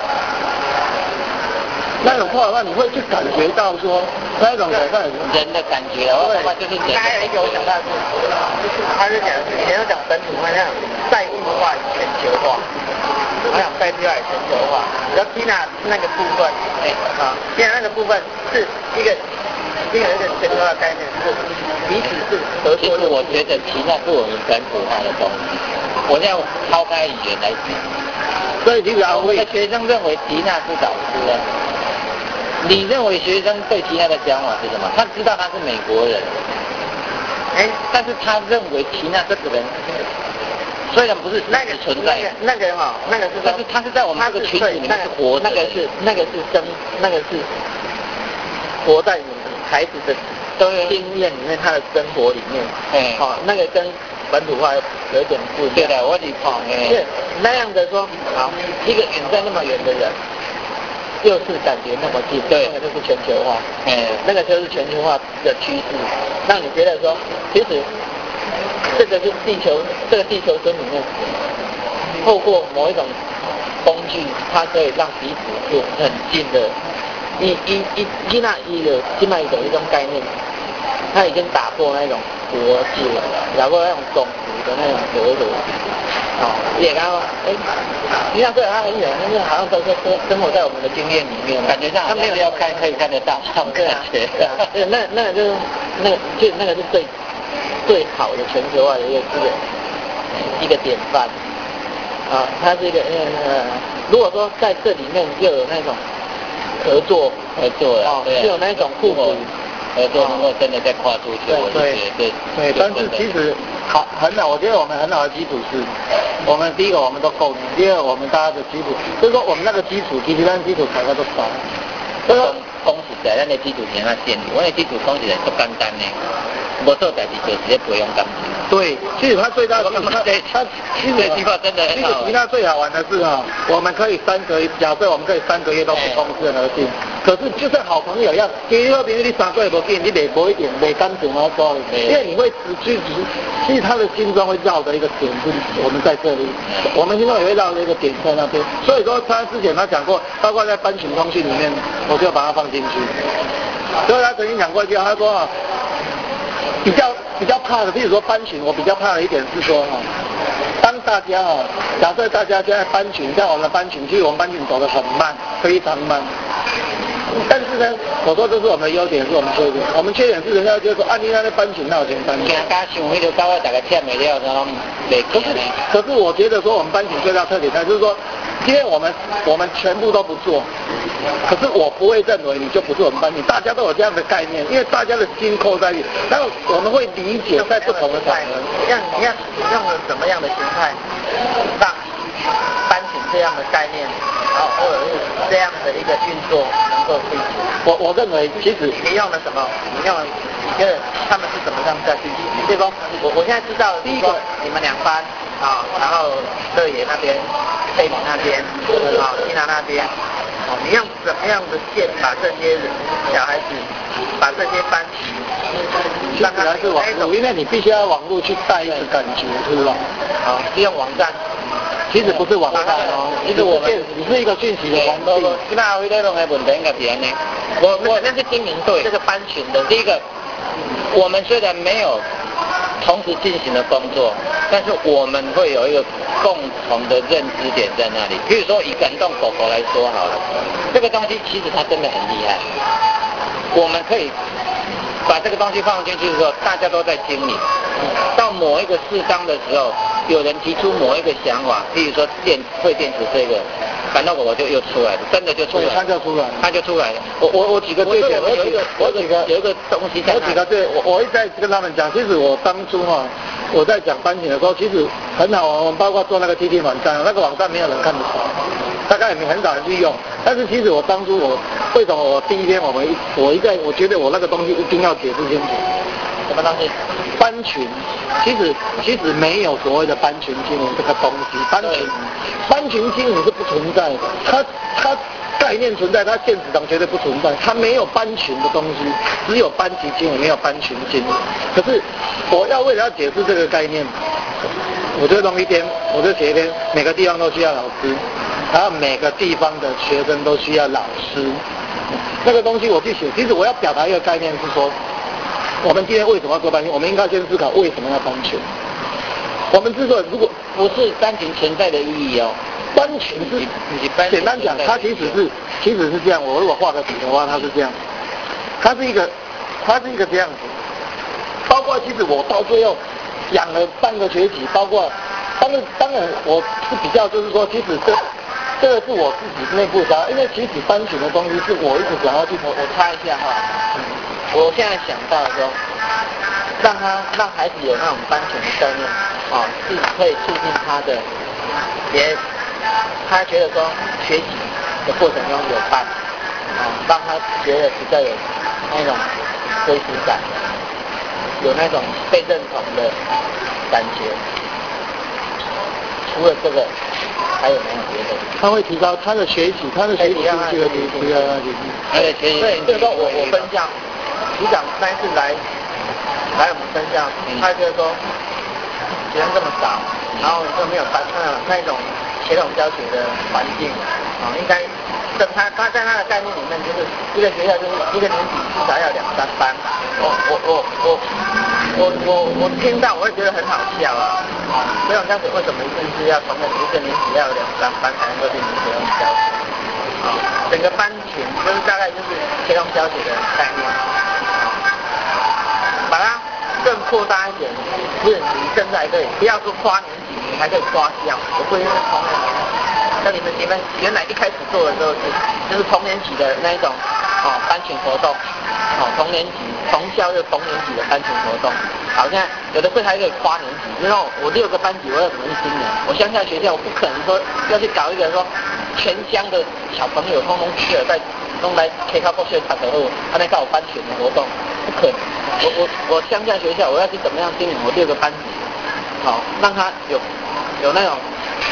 S3: 那种话的话，你会去感觉到说，那种感觉
S2: 人的感觉，我他妈就是人。
S1: 还有一个我想到是，他是讲以前都讲本土化，那样在物化与全球化，我想在地化与全球化。然后缇娜那个部分，哎啊，缇娜那个部分是一个一个一个全球化的概念，是彼此是合作。
S2: 其实我觉得缇娜是我们本土化的东西，我要抛开语言来讲。
S3: 所以其实
S2: 我的学生认为缇娜是导师啊。你认为学生对缇娜的想法是什么？他知道他是美国人，哎，但是他认为缇娜这个人虽然不是
S1: 那个
S2: 存在，
S1: 那个哈，那个是，
S2: 但是他是在我们这个群体里面是活
S1: 着，那个是那个是生，那个是活在你们孩子的经验里面，他的生活里面，哎，好，那个跟本土化有一点不一样。
S2: 对的，我理解。
S1: 是那样的说，好，一个远在那么远的人。又是感觉那么近，对，那个就是全球化，嗯，那个就是全球化的趋势，让你觉得说，其实这个是地球，这个地球村里面透过某一种工具，它可以让彼此有很近的，一一一一那一的另外一种一种概念，它已经打破那种国界，打破那种种族的那种隔阂。哦，也刚刚哎，你像这它很远，但是好像都是都生活在我们的经验里面，
S2: 感觉上他没有要看可以看得到，
S1: 对啊，对啊，对，那那个就是那个就那个是最最好的全球化的一个一个一个典范啊，它是一个呃，如果说在这里面又有那种合作
S2: 合作了，
S1: 哦，是有那种互补。
S2: 合作能够真的再跨出去，我就觉得
S3: 对，但是其实好很好，我觉得我们很好的基础是，我们第一个我们都够，第二我们大家的基础，就是说我们那个基础，其实咱基础大家都少，
S2: 所以说讲实在，咱的基础先要建立，我的基础讲起来不简单呢，无做代志就直接培养感情。
S3: 对，其实它最大的，它
S2: 它其实计划真的很好。
S3: 其实它最好玩的是哈，我们可以三个月，假设我们可以三个月都不共事而进，可是就像好朋友一样，其实说平时你三个月不见，你没不一点没感情啊，说，因为你会持续，其实他的心中会绕的一个点是我们在这里，我们心中也会绕的一个点在那边，所以说他之前他讲过，包括在班群通讯里面，我就把它放进去，所以他曾经讲过一句话，他说啊。比较比较怕的，比如说班群，我比较怕的一点是说哈，当大家哈，假设大家现在班群，像我们的班群，其实我们班群走得很慢，非常慢。但是呢，我说这是我们的优点，是我们缺点。我们缺点是人家就说啊，你那个班群那有钱班群。
S2: 大家想那个高大概欠没了，然后没。
S3: 可是可是我觉得说我们班群最大特点，就是说，因为我们我们全部都不做。可是我不会认为你就不是我们班级，大家都有这样的概念，因为大家的心扣在一起，然后我们会理解在不同的场合，
S1: 让你要用了什么样的形态，让班群这样的概念，然后或者是这样的一个运作能够进行。
S3: 我我认为其实
S1: 你用了什么？你用了，因为他们是怎么样在进行？对不？我我现在知道，第一个你们两班啊，然后乐野那边、贝里那边，啊，缇娜那边。哦，你用怎么样的线把这些人小孩子，把这些班级，
S3: 让他是网络，因为你必须要网络去带一个感觉，是不是？
S1: 好，是用网站，
S3: 其实不是网站哦，其实我们只是一个讯息的环境。
S2: 现在会那种的问题应该是安尼，
S1: 我我那是经营对这个班群的
S2: 第一个，我们虽然没有同时进行的工作，但是我们会有一个共同的认知点在那里。比如说以感动狗狗来说好了，这个东西其实它真的很厉害。我们可以把这个东西放进去的时候，大家都在经营。到某一个适当的时候，有人提出某一个想法，譬如说电会电池这个，感动狗狗就又出来了，真的就出来了，
S3: 它就出来了，
S2: 它就出来了。
S3: 我我我举个最简单，
S2: 有一个我举个有一个东西，
S3: 我举个对，我我一直在跟他们讲，其实我当初哈、啊，我在讲班群的时候，其实很好，我们包括做那个 T T 网站，那个网站没有人看得懂，大概也很少人去用。但是其实我当初我为什么我第一天我们我一在我觉得我那个东西一定要解释清楚，
S1: 什么东西？
S3: 班群，其实其实没有所谓的班群经营这个东西，班群班群经营是不存在的，它它概念存在，它现实上绝对不存在，它没有班群的东西，只有班级经营，没有班群经营。可是我要为了要解释这个概念，我就弄一天，我就写一天，每个地方都需要老师，然后每个地方的学生都需要老师。那个东西我去写，其实我要表达一个概念是说，我们今天为什么要做班群？我们应该先思考为什么要班群。我们之所以如果
S2: 不是班群存在的意义哦，
S3: 班群是简单讲，它其实是其实是这样。我如果画个笔的话，它是这样，它是一个它是一个这样子。包括其实我到最后养了半个学期，包括当然当然我是比较就是说，其实这这个是我自己内部想要，因为其实班群的东西是我一直想要去我
S1: 我插一下哈，我现在想到说，让他让孩子有那种班群的概念，啊，是可以促进他的，也他觉得说学习的过程中有伴，啊，让他觉得比较有那种归属感，有那种被认同的感觉。除了这个，还有没有别的？
S3: 他会提高他的学习，他的学习是这个提提高他学习。
S1: 对，对，就是说我我分享，局长那一次来来我们分享，他觉得说学生这么少， 然后就没有班那那种协同教学的环境，啊、应该。这他他在他的概念里面，就是一个学校就是一个年级至少要两三班。我我我我我我我听到我会觉得很好笑啊！这种这样子为什么一定是要同一个年级要有两三班才能够进行协同教学？啊，整个班群就是大概就是协同教学的概念，把它更扩大一点，是你现在可以不要说跨年级，你还可以跨校，我不一定是同年级。那你们你们原来一开始做的时候是就是同年级的那一种哦班群活动，哦同年级同校又同年级的班群活动，好像有的会还可以跨年级，然后我六个班级我要怎么去经营？我乡下学校我不可能说要去搞一个说全乡的小朋友通通去了在都来 K 卡过去场合后，他那搞班群的活动，不可能。我我我乡下学校我要去怎么样经营我六个班级？好、哦，让他有有那种。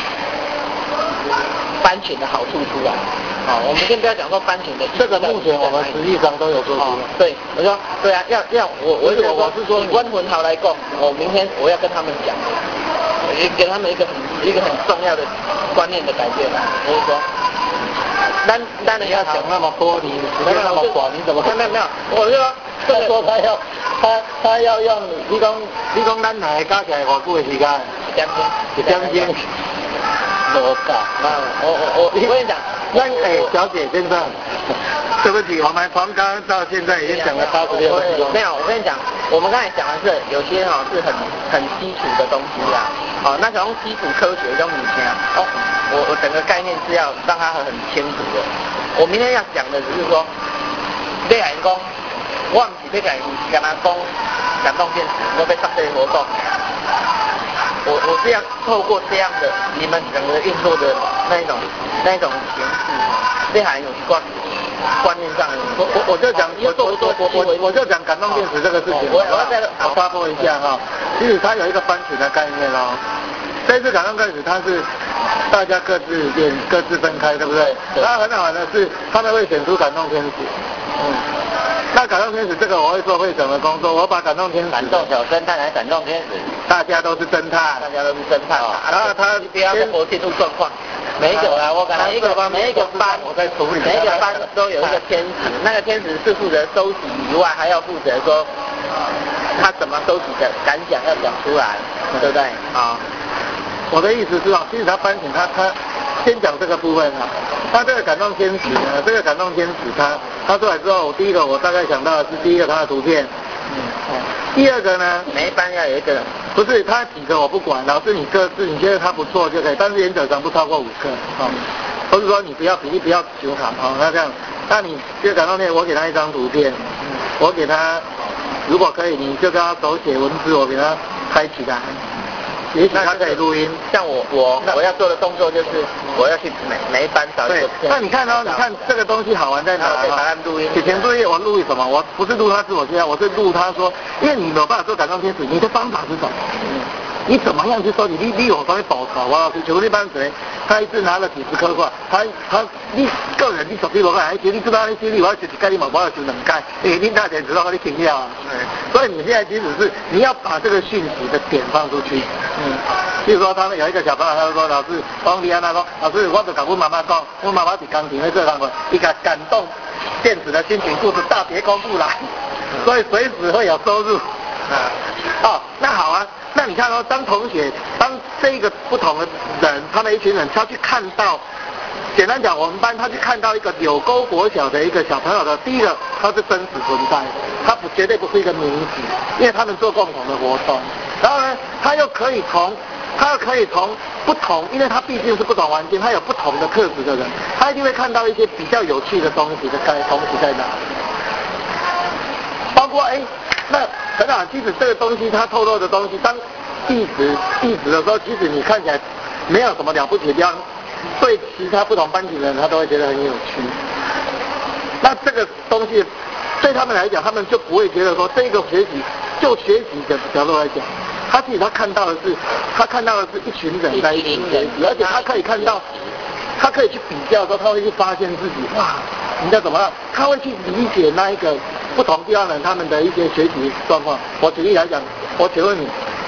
S1: 班群的好处出来，好、哦，我们先不要讲说班群的，
S3: 这个目前我们实际上都有做出来、哦。
S1: 对，我说对啊，要要我我我我是说，关魂桃来讲，我明天我要跟他们讲，也给他们一个很一个很重要的观念的改变，就是说，当当然
S3: 要讲那么多，你时间那么短，你怎么？
S1: 没有没有，我就说，
S3: 他说他要他他要用你讲你讲咱两个加起来偌久的时间？
S1: 一点钟，
S3: 一点钟。
S1: 我搞，啊，我我我，我跟你讲，
S3: 那哎，小姐先生，对不起，我们从刚刚到现在已经讲了八十六分钟。
S1: 没有，我跟你讲，我们刚才讲的是有些哈、哦、是很很基础的东西啊，哦，那种基础科学中以前哦，我我整个概念是要让它很清楚的。我明天要讲的只是说，你还讲，我唔是要讲，跟他讲感动电池，我被上这活动。我我是要透过这样的你们整个运作的那一种那一种形式，内涵有观观念上的，
S3: 我我我就讲我我我我我就讲感动电池这个事情，
S1: 我我要再
S3: 我发布一下哈，其实它有一个班群的概念哦，这次感动电池它是大家各自点各自分开，对不对？然后很好玩的是他们会选出感动天使，嗯。那感动天使这个我会做会审的工作，我把感动天使、
S1: 感动小侦探还是感动天使，
S3: 大家都是侦探，
S1: 大家都是侦探啊。然后他不要跟我进入状况，每一个啊，我感觉一个每一个班
S3: 我在处理，
S1: 每一个班都有一个天使，那个天使是负责收集以外，还要负责说他怎么收集的感想要讲出来，对不对？啊，
S3: 我的意思是啊，其实他班请他他先讲这个部分啊，他这个感动天使呢，这个感动天使他。他出来之后，第一个我大概想到的是第一个他的图片，嗯，第二个呢，
S1: 每一班要有一个，
S3: 不是他几个我不管，老师你各自你觉得他不错就可以，但是原则上不超过五个，哦，或是说你不要比例不要修好，哦，那这样，那你这个感动片我给他一张图片，我给他，如果可以你就跟他手写文字，我给他拍起来。也许他可以录音，
S1: 像我我我要做的动作就是我要去每每一班找一个。
S3: 那你看哦，你看这个东西好玩在哪？
S1: 可以把它录音。
S3: 写前作业我录什么？我不是录他自我介绍，我是录他说，因为你没有办法做感动天使，你的方法是什么？嗯，你怎么样去收集？你你有稍微保守，我要去求那班谁？他一次拿了几十颗块，他他你个人你手机我看，其实你知道你心里我要写一盖你嘛，我要写两盖，你你大家知道我的听了啊。嗯，所以你现在其实是你要把这个讯息的点放出去。嗯，比如说他们有一个小朋友，他就说老师，王李安他说老师，我就跟我妈妈讲，我妈妈是钢琴的这堂课，一个感动电子的心情故事大别公布来，所以随时会有收入。啊，哦，那好啊。那你看哦，当同学，当这一个不同的人，他们一群人，他去看到，简单讲，我们班他去看到一个柳沟国小的一个小朋友的，第一个他是真实存在，他不绝对不是一个名字，因为他们做共同的活动，然后呢，他又可以从，他又可以从不同，因为他毕竟是不同环境，他有不同的特质的人，他一定会看到一些比较有趣的东西的在东西在哪里，包括哎。那很好，其实这个东西它透露的东西，当地址地址的时候，其实你看起来没有什么了不起的地方，对其他不同班级的人，他都会觉得很有趣。那这个东西对他们来讲，他们就不会觉得说这个学习，就学习的角度来讲，他自己他看到的是，他看到的是一群人在一起学习，而且他可以看到，他可以去比较的时候，他会去发现自己哇，人家怎么样，他会去理解那一个。不同地方人他们的一些学习状况，我举例来讲，我请问你，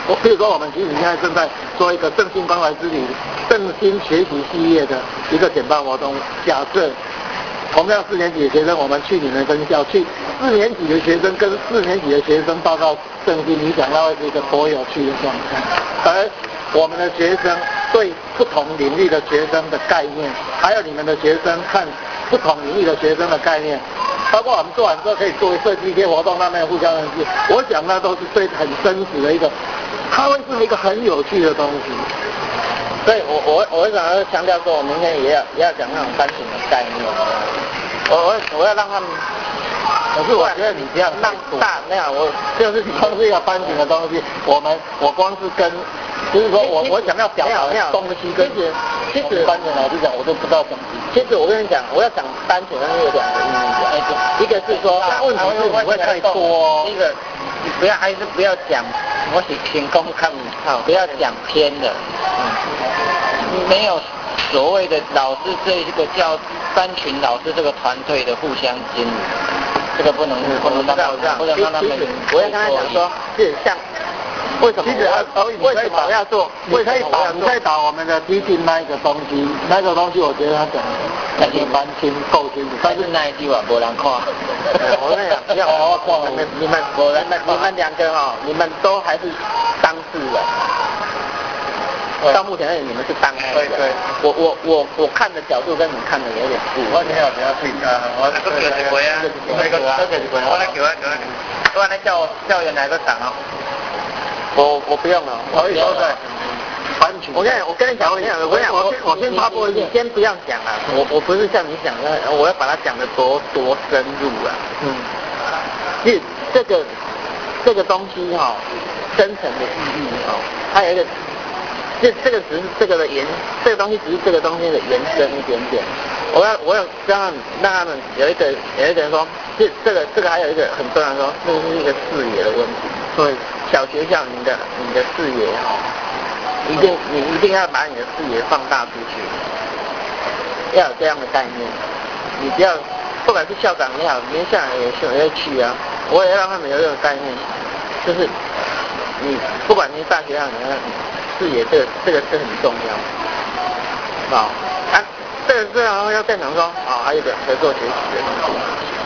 S3: 我比如说我们其实现在正在做一个正心关怀之旅、正心学习系列的一个简报活动。假设同样四年级的学生，我们去你们分校，去四年级的学生跟四年级的学生报告正心，你想到会是一个多有趣的状态。而我们的学生对不同领域的学生的概念，还有你们的学生看不同领域的学生的概念，包括我们做完之后可以作为设计一些活动，让他们互相认识。我想那都是对很真实的一个，它会是一个很有趣的东西。
S1: 所以我我我为什么要强调说，我明天也要也要讲那种班型的概念？我我我要让他们，
S3: 可是我觉得你不要
S1: 让大那样，我
S3: 就是光是一个班型的东西，我们我光是跟，就是说我我想要表达的东西跟
S1: 其实
S3: 班型老师讲，我都不知道怎么。
S1: 其实我跟你讲，我要讲单纯，但是有两个意义的。一个是说，
S3: 那问题是你会太多。
S1: 一个，你不要还是不要讲，我是行公看好，不要讲偏的。嗯，没有所谓的老师这一个叫班群老师这个团队的互相经营，这个不能不能让不能让他们。我要跟他讲说，是像。为什么？
S3: 其实啊，
S1: 为什么我要做？
S3: 你可以把你可以把我们的提醒那一个东西，那个东西我觉得他讲的也蛮清够清楚，
S1: 但是那一句话没人看。我跟你讲，不要好好看，你们你们我你们你们两个哈，你们都还是当事人。到目前为止你们是当事人。对对。我我我我看的角度跟你们看的有点不一样。
S3: 我今日不要退啊，我
S2: 都叫一回啊，那个都叫一回啊，我来叫啊叫啊，我来叫叫原来个党哦。
S3: 我我不用了，我以后再班群。
S1: 我跟你我跟你讲，我跟你讲，我跟你讲，我
S3: 我先插播一下，
S1: 你先不要讲了，我我不是像你讲的，我要把它讲的多多深入啊。嗯。其实这个这个东西哈、哦，深层的意义哈、哦，它有一个，这这个只是这个的延，这个东西只是这个东西的延伸一点点。我要我要让让他们有一个有一个人说，这这个这个还有一个很重要的说，这个是一个视野的问题。对。小学校，你的你的视野哈，一定你一定要把你的视野放大出去，要有这样的概念。你不要，不管是校长也好，连校长也是也要去啊。我也要让他们有这个概念，就是你不管你是大学上，你看视野这个这个是很重要。好，啊，这个这样要变成说，啊，还有一个合作学习的东西。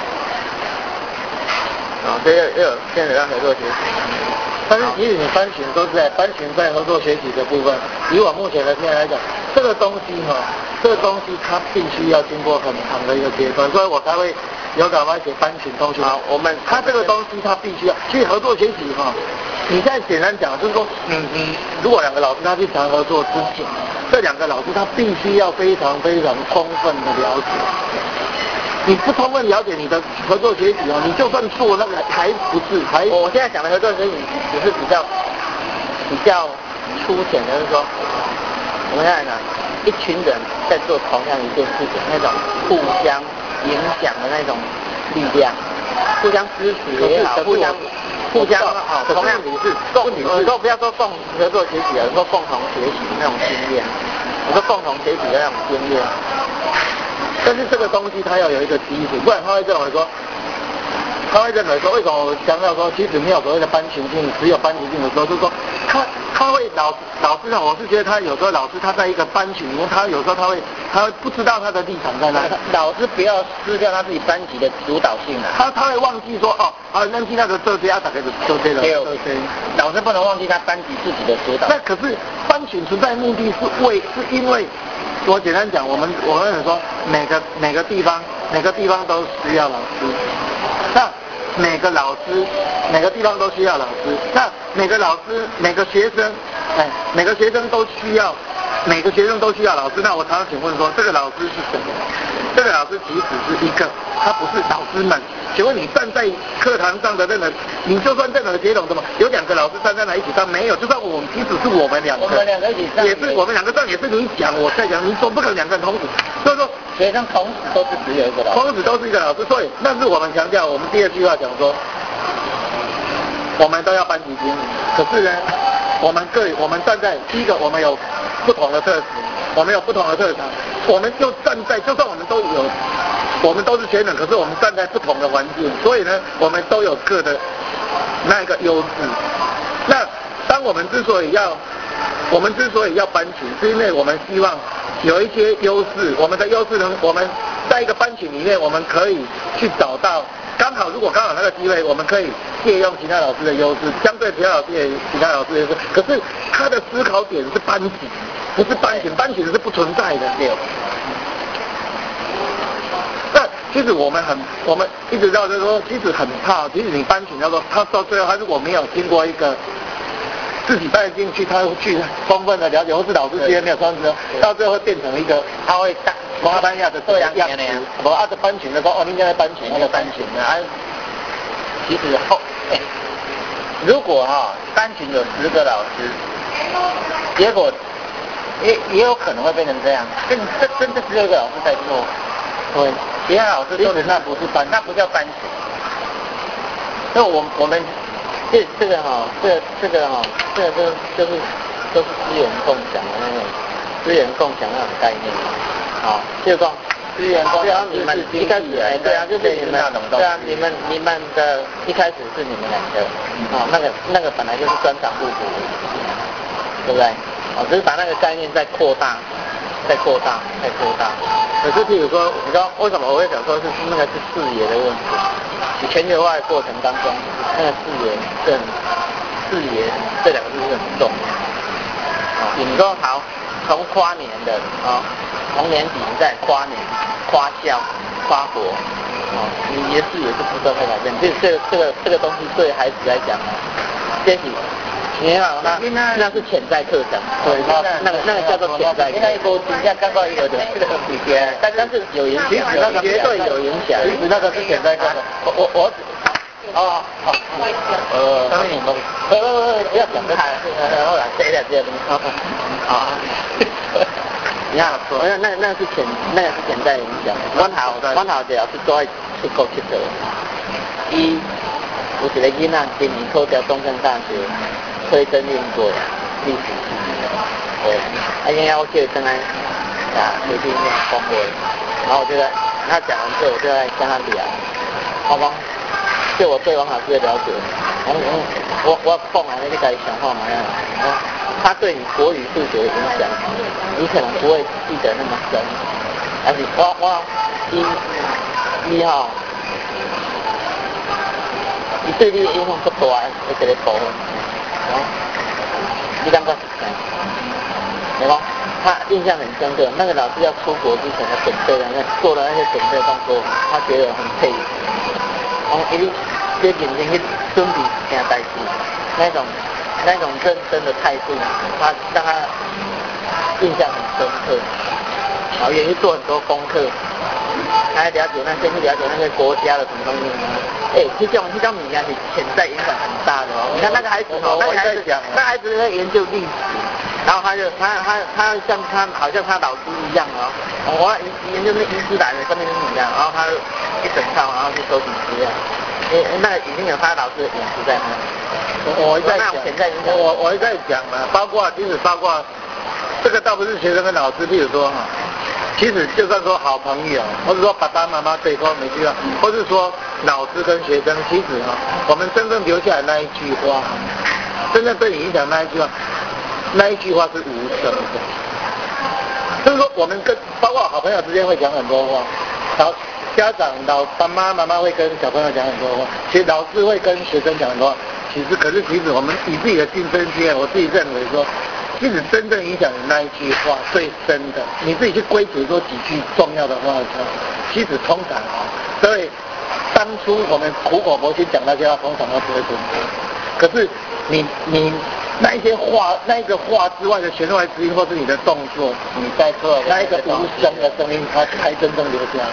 S1: 啊，这个又有现在要合作学习。
S3: 但是其实你班群都是在班群在合作学习的部分，以我目前的经验来讲，这个东西哈、哦，这个东西它必须要经过很长的一个阶段，所以我才会有赶快写班群通讯。
S1: 好，我们
S3: 它这个东西它必须要去合作学习哈、哦。你现在简单讲就是说，你你如果两个老师他去谈合作之前，这两个老师他必须要非常非常充分的了解。你不充分了解你的合作学习哦，你就算做那个还不是还。
S1: 我现在讲的合作学习只是比较比较粗浅的，就是说，我们看呢，一群人在做同样一件事情，那种互相影响的那种力量，互相支持也好，互相互相哦，同样你是共，我说不要说共合作学习啊，说共同学习那种经验，我说共同学习的那种经验。
S3: 但是这个东西它要有一个基础，不然他会认为说，他会认为说，为什么我强调说，其实没有所谓的班群性，只有班级性的时候，就是说，他他会老老师上，我是觉得他有时候老师他在一个班群里面，他有时候他会他会不知道他的立场在哪里。
S1: 老师不要失掉他自己班级的主导性啊。
S3: 他他会忘记说，哦，啊，那那个这些啊，大概就这些了。
S1: 对对。老师不能忘记他班级自己的主导。
S3: 那可是班群存在目的是为是因为。我简单讲，我们我们说每个每个地方每个地方都需要老师，那每个老师每个地方都需要老师，那每个老师每个学生，哎，每个学生都需要每个学生都需要老师。那我常常请问说，这个老师是什么？这个老师其实是一个，他不是老师们。请问你站在课堂上的任何，你就算任何协同什么，有两个老师站在那一起上，没有，就算我们即使是我们两个，
S1: 我们两个一起上，
S3: 也是我们两个上，也是你讲我在讲，你总不可能两个人同时。所以说，
S1: 学生同时都是只有一个老师，
S3: 同时都是一个老师。所以，那是我们强调，我们第二句话讲说，我们都要班级经营。可是呢，我们各我们站在第一个，我们有不同的特质，我们有不同的特长，我们就站在，就算我们都有。我们都是学生，可是我们站在不同的环境，所以呢，我们都有各的那个优势。那当我们之所以要，我们之所以要班群，是因为我们希望有一些优势，我们的优势呢，我们在一个班群里面，我们可以去找到，刚好如果刚好那个机会，我们可以借用其他老师的优势，相对其他老师也其他老师的优势，可是他的思考点是班级，不是班群，班群是不存在的。
S2: 对。
S3: 那其实我们很，我们一直到就是说，其实很怕，其实你班群要说，他到最后他如果没有经过一个自己带进去，他会去充分的了解，或是老师之间没有双子，到最后会变成一个，他会大麻烦亚的这样样子。我按照班群的说，哦，你应该班群，那个班群的，啊，
S2: 其实后，哎，如果哈、哦、班群有十个老师，结果也也有可能会变成这样，真这真的只有一个老师在做。对，其他老师都是那不是班，那不叫班群。所以我我们这这个哈、哦，这这个哈、哦，这个就是就是都是资源共享的那种资源共享那种概念嘛。好，就是说资源共享，你们一开始哎，对啊，就是你们对啊，你们你们的一开始是你们两个，哦，那个那个本来就是专长互补，对不对？哦，只是把那个概念再扩大。再扩大，再扩大。
S3: 可是，譬如说，你知道为什么我会讲说是那个是视野的问题？
S2: 你全球化的过程当中，那个视野是很视野这两个字是很重要。啊、哦，你说好，从跨年的啊、哦，从年底再跨年、跨校、跨国，哦，你的视野是不断在改变。这这个这个这个东西对孩子来讲，这是。你好，那那是潜在课程，对，那那个那个叫做潜在课程。因为我真正感觉有的这个比较，但但是有影响，那个绝对有影响。
S3: 其实那个是潜在课程。
S2: 我我我，哦好，呃，当然你们，不不不，不要讲太，然后来谁的这些东西，啊，你看，那那那是潜那个是潜在影响。我头我头就是做出国去做，伊有一个囡仔今年考到中山大学。推甄念过历史系，对，啊，因为我叫他来啊，回去念公会，然后我就在他讲完之后，我就在跟他聊，我讲对我对王老师的了解，我我我讲完那个想法嘛样，他对你国语数学的影响，你可能不会记得那么深，但是我我一一号，你对你的影响不大，我这个部分。你两个，对吧？他印象很深刻。那个老师要出国之前的准备，那做了那些准备动作，他觉得很佩服。然后一这眼睛去准备这件代志，那种那种认真的态度，他让他印象很深刻。然后也去做很多功课，他还了解那先去了解那个国家的什么东西。哎，这种这种物件是潜在影响很大的哦。你看那个孩子哦，那个孩子，那孩子在研究历史，然后他就他他他像他好像他老师一样哦，我研究那伊斯兰的上面是一样，然后他一整套，然后去收集资料，哎，那已经有他老师的影子在那里。
S3: 我我在讲，我我在讲嘛，包括其实包括这个倒不是学生跟老师，譬如说哈。其实就算说好朋友，或者说爸爸妈妈对方没需要，或是说老师跟学生，其实哈、哦，我们真正留下来那一句话，真正对你影响那一句话，那一句话是无声的。就是说，我们跟包括好朋友之间会讲很多话，老家长、老爸妈、妈妈会跟小朋友讲很多话，其实老师会跟学生讲很多话。其实，可是其实我们以自己的亲身经验，我自己认为说。其实真正影响你那一句话最深的，你自己去归结说几句重要的话的时候，其实通常啊，所以当初我们苦口婆心讲那些话，通常都不会遵守。可是你你那一些话，那一个话之外的弦外之音，或是你的动作，你在做那一个无声的声音，它才真正留下来。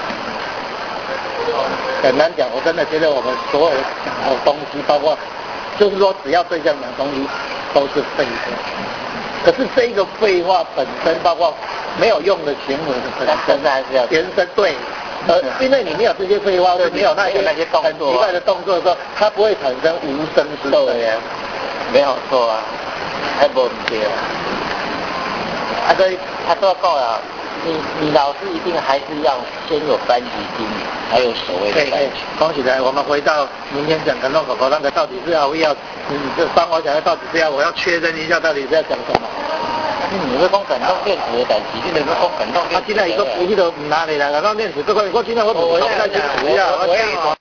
S3: 很难讲，我真的觉得我们所有的讲的东西，包括就是说只要对象讲东西，都是废话。可是这一个废话本身，包括没有用的行为的本身，还是要延伸对，呃，因为你没有这些废话，或者没有那些那些动作，很奇怪的动作的时候，它不会产生无声之声。对呀，没有错啊，还无唔对啊。啊，所以他都讲啊，
S2: 你你老师一定还是要先有班级经营，还有所谓的班级。
S3: 恭喜来，我们回到明天讲感动狗狗那个到底是要不要？你这帮我讲的到底是要，我要确认一下到底是要讲什么。
S2: 你是讲感动电子的代志，你就是讲感动电子。
S3: 啊，现在一个，伊都唔拿嚟啦，感动电子，不过我今天我我要再讲，我要我要。